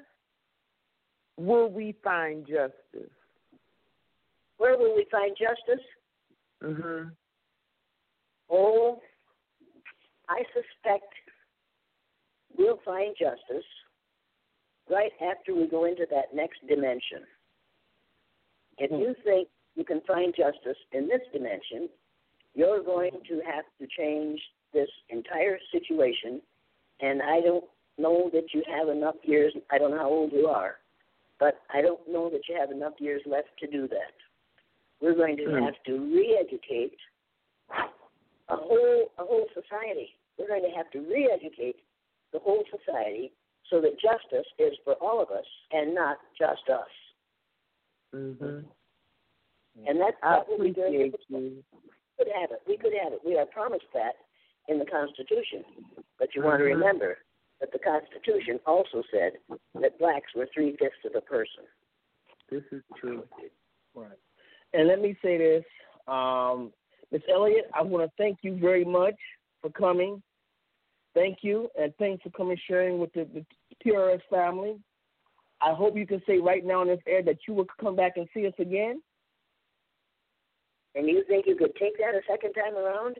will we find justice? Where will we find justice? Mm-hmm. Oh, I suspect we'll find justice right after we go into that next dimension. If you think you can find justice in this dimension, you're going to have to change this entire situation, and I don't know that you have enough years. I don't know how old you are, but I don't know that you have enough years left to do that. We're going to mm. have to re-educate a whole a whole society. We're going to have to re-educate the whole society so that justice is for all of us and not just us. Mm-hmm. And that's I probably appreciate good. you. We could have it. We could have it. We are promised that in the Constitution. But you mm-hmm. want to remember that the Constitution also said that blacks were three-fifths of a person. This is true. Right. And let me say this, um, Miz Elliott, I want to thank you very much for coming. Thank you, and thanks for coming sharing with the, the T R S family. I hope you can say right now in this air that you will come back and see us again. And you think you could take that a second time around?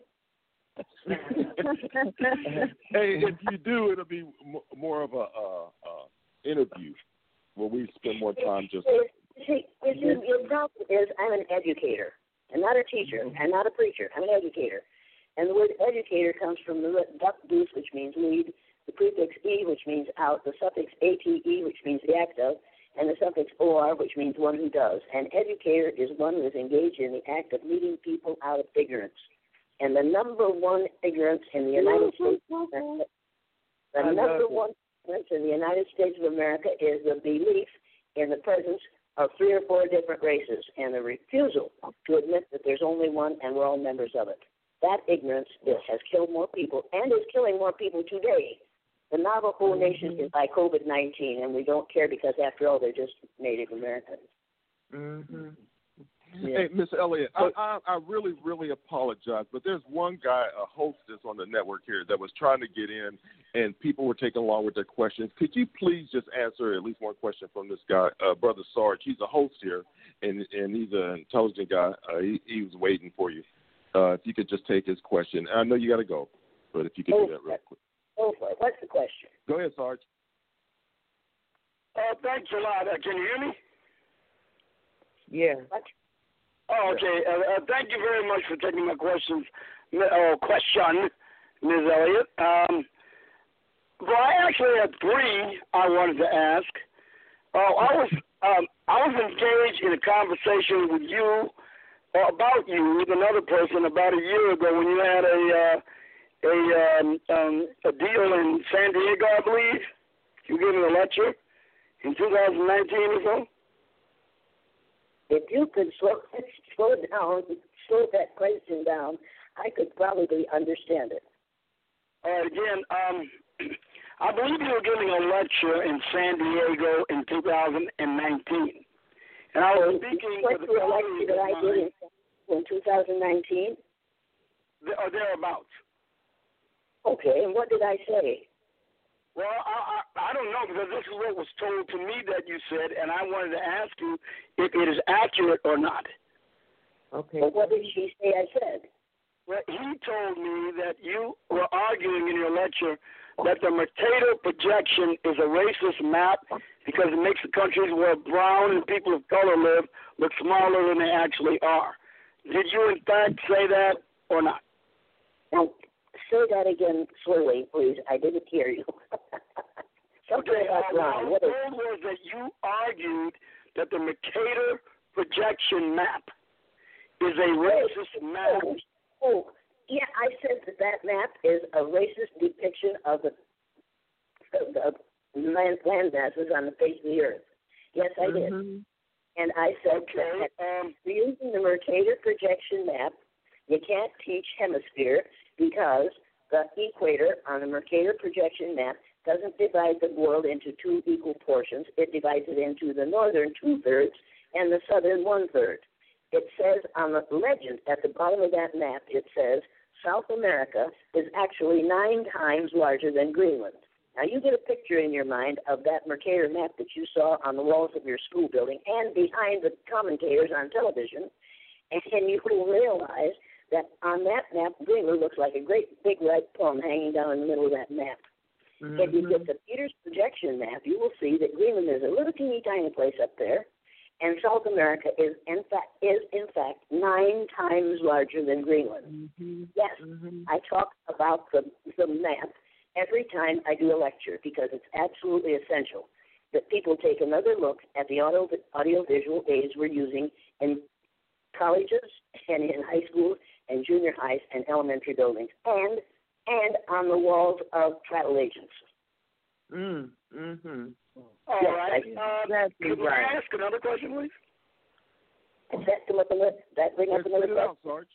Hey, if you do, it'll be m- more of a uh, uh, interview where we spend more time just. See, you see, your problem is I'm an educator. I'm not a teacher. I'm not a preacher. I'm an educator. And the word educator comes from the root duck deuce, which means lead, the prefix e, which means out, the suffix ate, which means the act of, and the suffix or, which means one who does. An educator is one who is engaged in the act of leading people out of ignorance. And the number one ignorance in the United States of America, the number one ignorance in the United States of America is the belief in the presence of three or four different races and the refusal to admit that there's only one and we're all members of it. That ignorance is, has killed more people and is killing more people today The Navajo mm-hmm. Nation is by COVID nineteen, and we don't care because, after all, they're just Native Americans. Mm-hmm. Yeah. Hey, Miss Elliott, I, I, I really, really apologize, but there's one guy, a hostess on the network here, that was trying to get in, and people were taking along with their questions. Could you please just answer at least one question from this guy, uh, Brother Sarge? He's a host here, and and he's an intelligent guy. Uh, he, he was waiting for you. Uh, if you could just take his question. I know you got to go, but if you could oh, do that real quick. Go for it. What's the question? Go ahead, Sarge. Uh, thanks a lot. Uh, can you hear me? Yeah. What? Oh, okay. Uh, uh, thank you very much for taking my questions. Uh, question, Miz Elliott. Um, well, I actually had three I wanted to ask. Uh, I was um, I was engaged in a conversation with you uh, about you with another person about a year ago when you had a uh, a um, um, a deal in San Diego, I believe. You gave me a lecture in two thousand nineteen or so. If you could slow, slow down, slow that question down, I could probably understand it. All right, again, um, I believe you were giving a lecture in San Diego in two thousand nineteen. And I was speaking what with a lecture that I did in, in two thousand nineteen? Or thereabouts. Okay, and what did I say? Well, I, I I don't know, because this is what was told to me that you said, and I wanted to ask you if it is accurate or not. Okay. Well, what did she say I said? Well, he told me that you were arguing in your lecture that the Mercator projection is a racist map because it makes the countries where brown and people of color live look smaller than they actually are. Did you, in fact, say that or not? Now, say that again slowly, please. I didn't hear you. Something okay, about uh, what I told was that you argued that the Mercator projection map is a racist oh, map. Oh, oh, yeah, I said that that map is a racist depiction of the, of the land, land masses on the face of the earth. Yes, I did. Mm-hmm. And I said okay. that um, using the Mercator projection map, you can't teach hemisphere because the equator on the Mercator projection map doesn't divide the world into two equal portions. It divides it into the northern two-thirds and the southern one-third. It says on the legend at the bottom of that map, it says South America is actually nine times larger than Greenland. Now, you get a picture in your mind of that Mercator map that you saw on the walls of your school building and behind the commentators on television, and you will realize that on that map, Greenland looks like a great big red plum hanging down in the middle of that map. Mm-hmm. If you get the Peters projection map, you will see that Greenland is a little teeny tiny place up there, and South America is in fact is in fact nine times larger than Greenland. Mm-hmm. Yes, mm-hmm. I talk about the the map every time I do a lecture because it's absolutely essential that people take another look at the audio audiovisual aids we're using in colleges and in high schools and junior highs and elementary buildings, and and on the walls of travel agents. Mm, mm-hmm. All yes, right. I, uh, that's can right. I ask another question, please? Does that come up another, that bring up another question? Out, Sarge.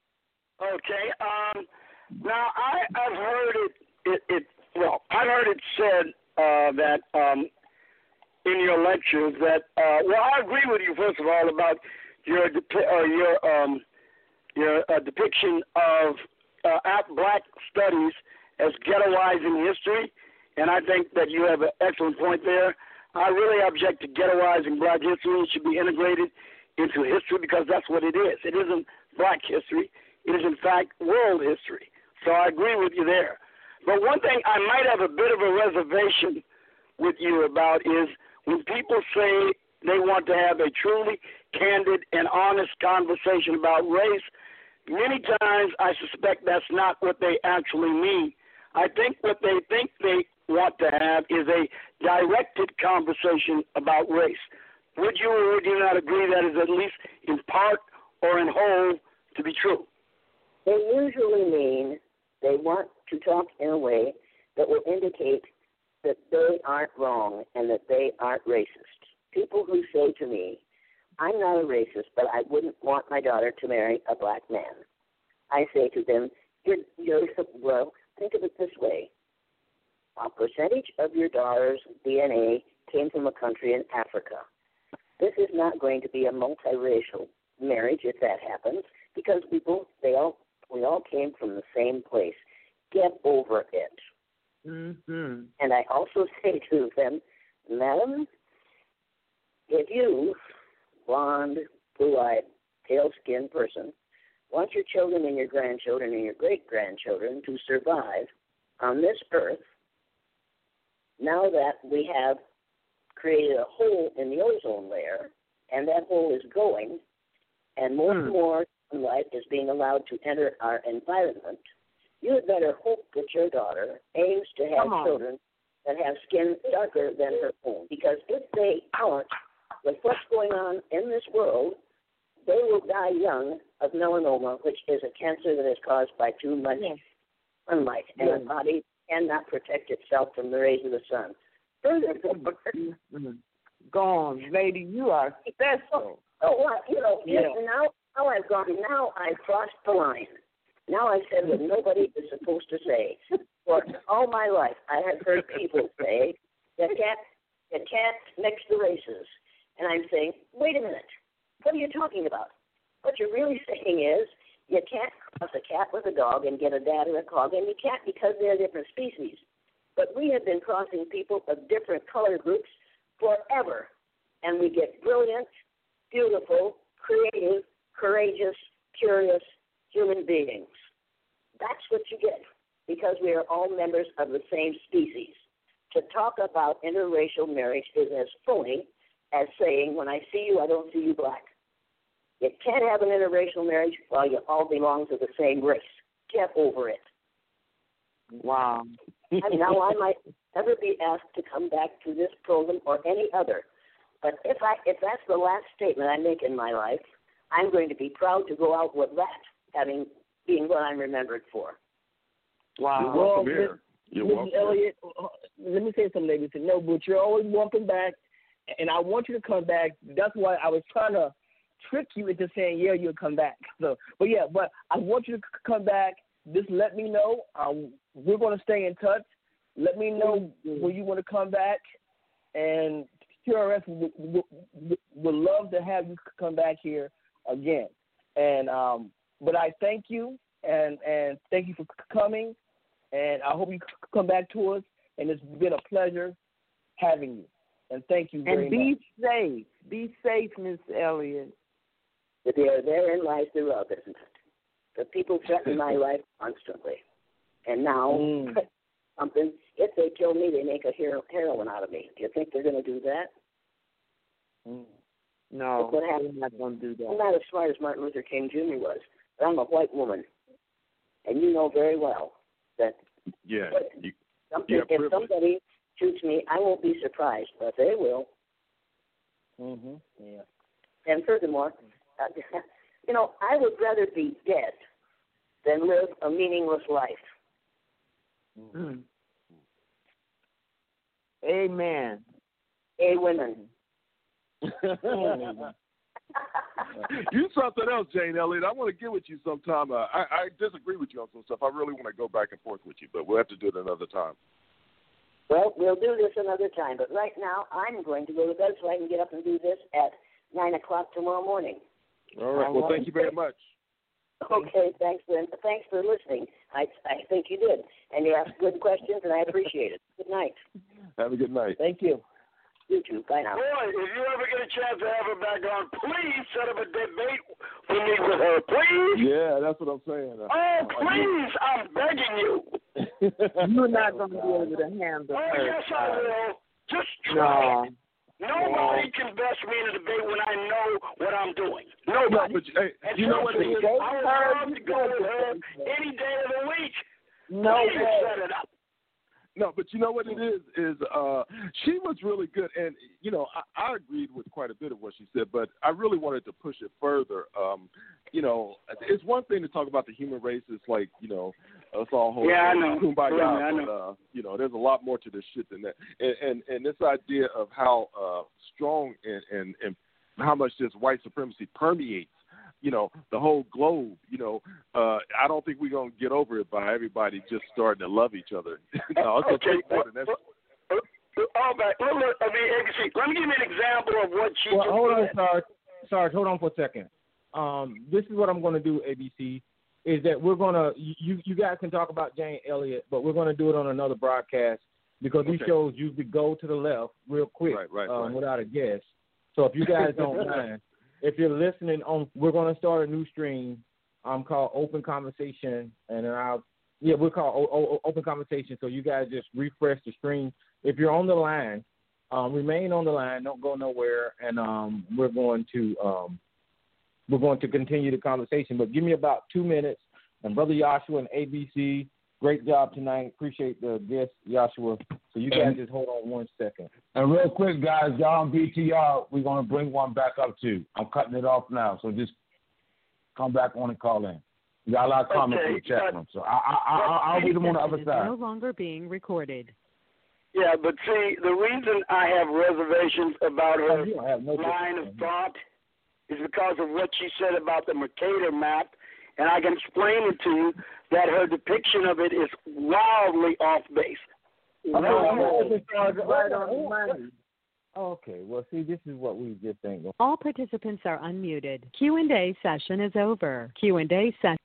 Okay. Um, now, I, I've heard it, it, it, well, I've heard it said uh, that um, in your lectures that, uh, well, I agree with you, first of all, about your, depi- uh, your, um, your uh, depiction of uh, black studies as ghettoizing history, and I think that you have an excellent point there. I really object to ghettoizing black history. It should be integrated into history because that's what it is. It isn't black history. It is, in fact, world history. So I agree with you there. But one thing I might have a bit of a reservation with you about is when people say they want to have a truly candid and honest conversation about race, many times I suspect that's not what they actually mean. I think what they think they want to have is a directed conversation about race. Would you or would you not agree that is at least in part or in whole to be true? They usually mean they want to talk in a way that will indicate that they aren't wrong and that they aren't racist. People who say to me, I'm not a racist, but I wouldn't want my daughter to marry a black man. I say to them, you're, you're well, think of it this way. a percentage of your daughter's D N A came from a country in Africa. This is not going to be a multiracial marriage if that happens, because we both they all we all came from the same place. Get over it. Mm-hmm. And I also say to them, Madam, if you, blonde, blue-eyed, pale-skinned person, want your children and your grandchildren and your great-grandchildren to survive on this earth, now that we have created a hole in the ozone layer, and that hole is going, and more mm. and more sunlight is being allowed to enter our environment, you had better hope that your daughter aims to have children that have skin darker than her own. Because if they aren't, with what's going on in this world, they will die young of melanoma, which is a cancer that is caused by too much yes. sunlight, and yes. the body cannot protect itself from the rays of the sun. Furthermore, mm-hmm. gone, lady, you are special. So what? You know, yeah. now, now I've gone. Now I've crossed the line. Now I've said what nobody is supposed to say. For all my life, I have heard people say that cat, you can't mix the races, and I'm saying, wait a minute. What are you talking about? What you're really saying is you can't cross a cat with a dog and get a dad or a cog, and you can't because they're different species. But we have been crossing people of different color groups forever, and we get brilliant, beautiful, creative, courageous, curious human beings. That's what you get because we are all members of the same species. To talk about interracial marriage is as phony as saying, when I see you, I don't see you black. You can't have an interracial marriage while you all belong to the same race. Get over it. Wow. And now I might never be asked to come back to this program or any other. But if I if that's the last statement I make in my life, I'm going to be proud to go out with that, having being what I'm remembered for. Wow. You're welcome here. You're welcome. Missus Elliott, let me say something, ladies. No, but you're always welcome back, and I want you to come back. That's why I was trying to trick you into saying, yeah, you'll come back. So, but yeah, but I want you to come back. Just let me know. Um, we're going to stay in touch. Let me know mm-hmm. when you want to come back, and T R S would, would, would love to have you come back here again. And um, but I thank you, and, and thank you for coming, and I hope you come back to us, and it's been a pleasure having you. And thank you very much. And be much. safe. Be safe, Miss Elliott. But there, therein lies the rub, isn't it? The people threaten my life constantly. And now, mm. something, if they kill me, they make a hero, heroine out of me. Do you think they're going to do that? Mm. No, what happens. they're not going to do that. I'm not as smart as Martin Luther King Junior was, but I'm a white woman. And you know very well that yeah, you, something, if somebody shoots me, I won't be surprised, but they will. Mm-hmm. Yeah. And furthermore, uh, you know, I would rather be dead than live a meaningless life. Mm-hmm. Amen. A women. You something else, Jane Elliott. I want to get with you sometime. Uh, I, I disagree with you on some stuff. I really want to go back and forth with you, but we'll have to do it another time. Well, we'll do this another time, but right now I'm going to go to bed so I can get up and do this at nine o'clock tomorrow morning. All right. Well, thank you very much. Okay, thanks, Lynn. Thanks for listening. I I think you did, and you asked good questions, and I appreciate it. Good night. Have a good night. Thank you. You too. Bye now. Boy, if you ever get a chance to have her back on, please set up a debate for me with her, please. Yeah, that's what I'm saying. Oh, please, I'm begging you. You're not going to be able to handle Oh, her. yes, I will. Just No. try it. Nobody can best me in a debate when I know what I'm doing. Nobody. No, but, hey, and you know what it is? I would love to go with her any day of the week. No Please way. set it up. No, but you know what it is, is uh, she was really good. And, you know, I, I agreed with quite a bit of what she said, but I really wanted to push it further. Um, you know, it's one thing to talk about the human race. It's like, you know, us all holding yeah, I know. kumbaya, yeah, I know. but, uh, you know, there's a lot more to this shit than that. And, and, and this idea of how uh, strong and, and, and how much this white supremacy permeates you know, the whole globe. You know, uh, I don't think we're gonna get over it by everybody just starting to love each other. No, it's okay. more than that. All right. Well, look, I mean, A B C, let me give you an example of what she well, just hold on, said. Sarge. Sarge, hold on for a second. Um, this is what I'm going to do, A B C, is that we're going to, you you guys can talk about Jane Elliott, but we're going to do it on another broadcast because these Okay. shows usually go to the left real quick Right, right, um, right. without a guest. So if you guys don't mind, if you're listening on, we're going to start a new stream um, called Open Conversation, and then I'll, yeah, we'll call o- o- Open Conversation, so you guys just refresh the stream. If you're on the line, um, remain on the line, don't go nowhere, and um, we're going to um, we're going to continue the conversation. But give me about two minutes, and Brother Joshua and A B C, great job tonight. Appreciate the guest, Joshua. So you guys just hold on one second. And real quick, guys, y'all on B T R, we're going to bring one back up too. I'm cutting it off now, so just come back on and call in. We got a lot of comments Okay, in the chat but- room, so I, I, I, I'll read them on the other Is side. no longer being recorded. Yeah, but see, the reason I have reservations about her Oh, you don't have no line of difference. thought is because of what she said about the Mercator map, and I can explain it to you that her depiction of it is wildly off base. Wildly. Right on the money. Okay, well, see, this is what we just think. All participants are unmuted. Q and A session is over. Q and A session.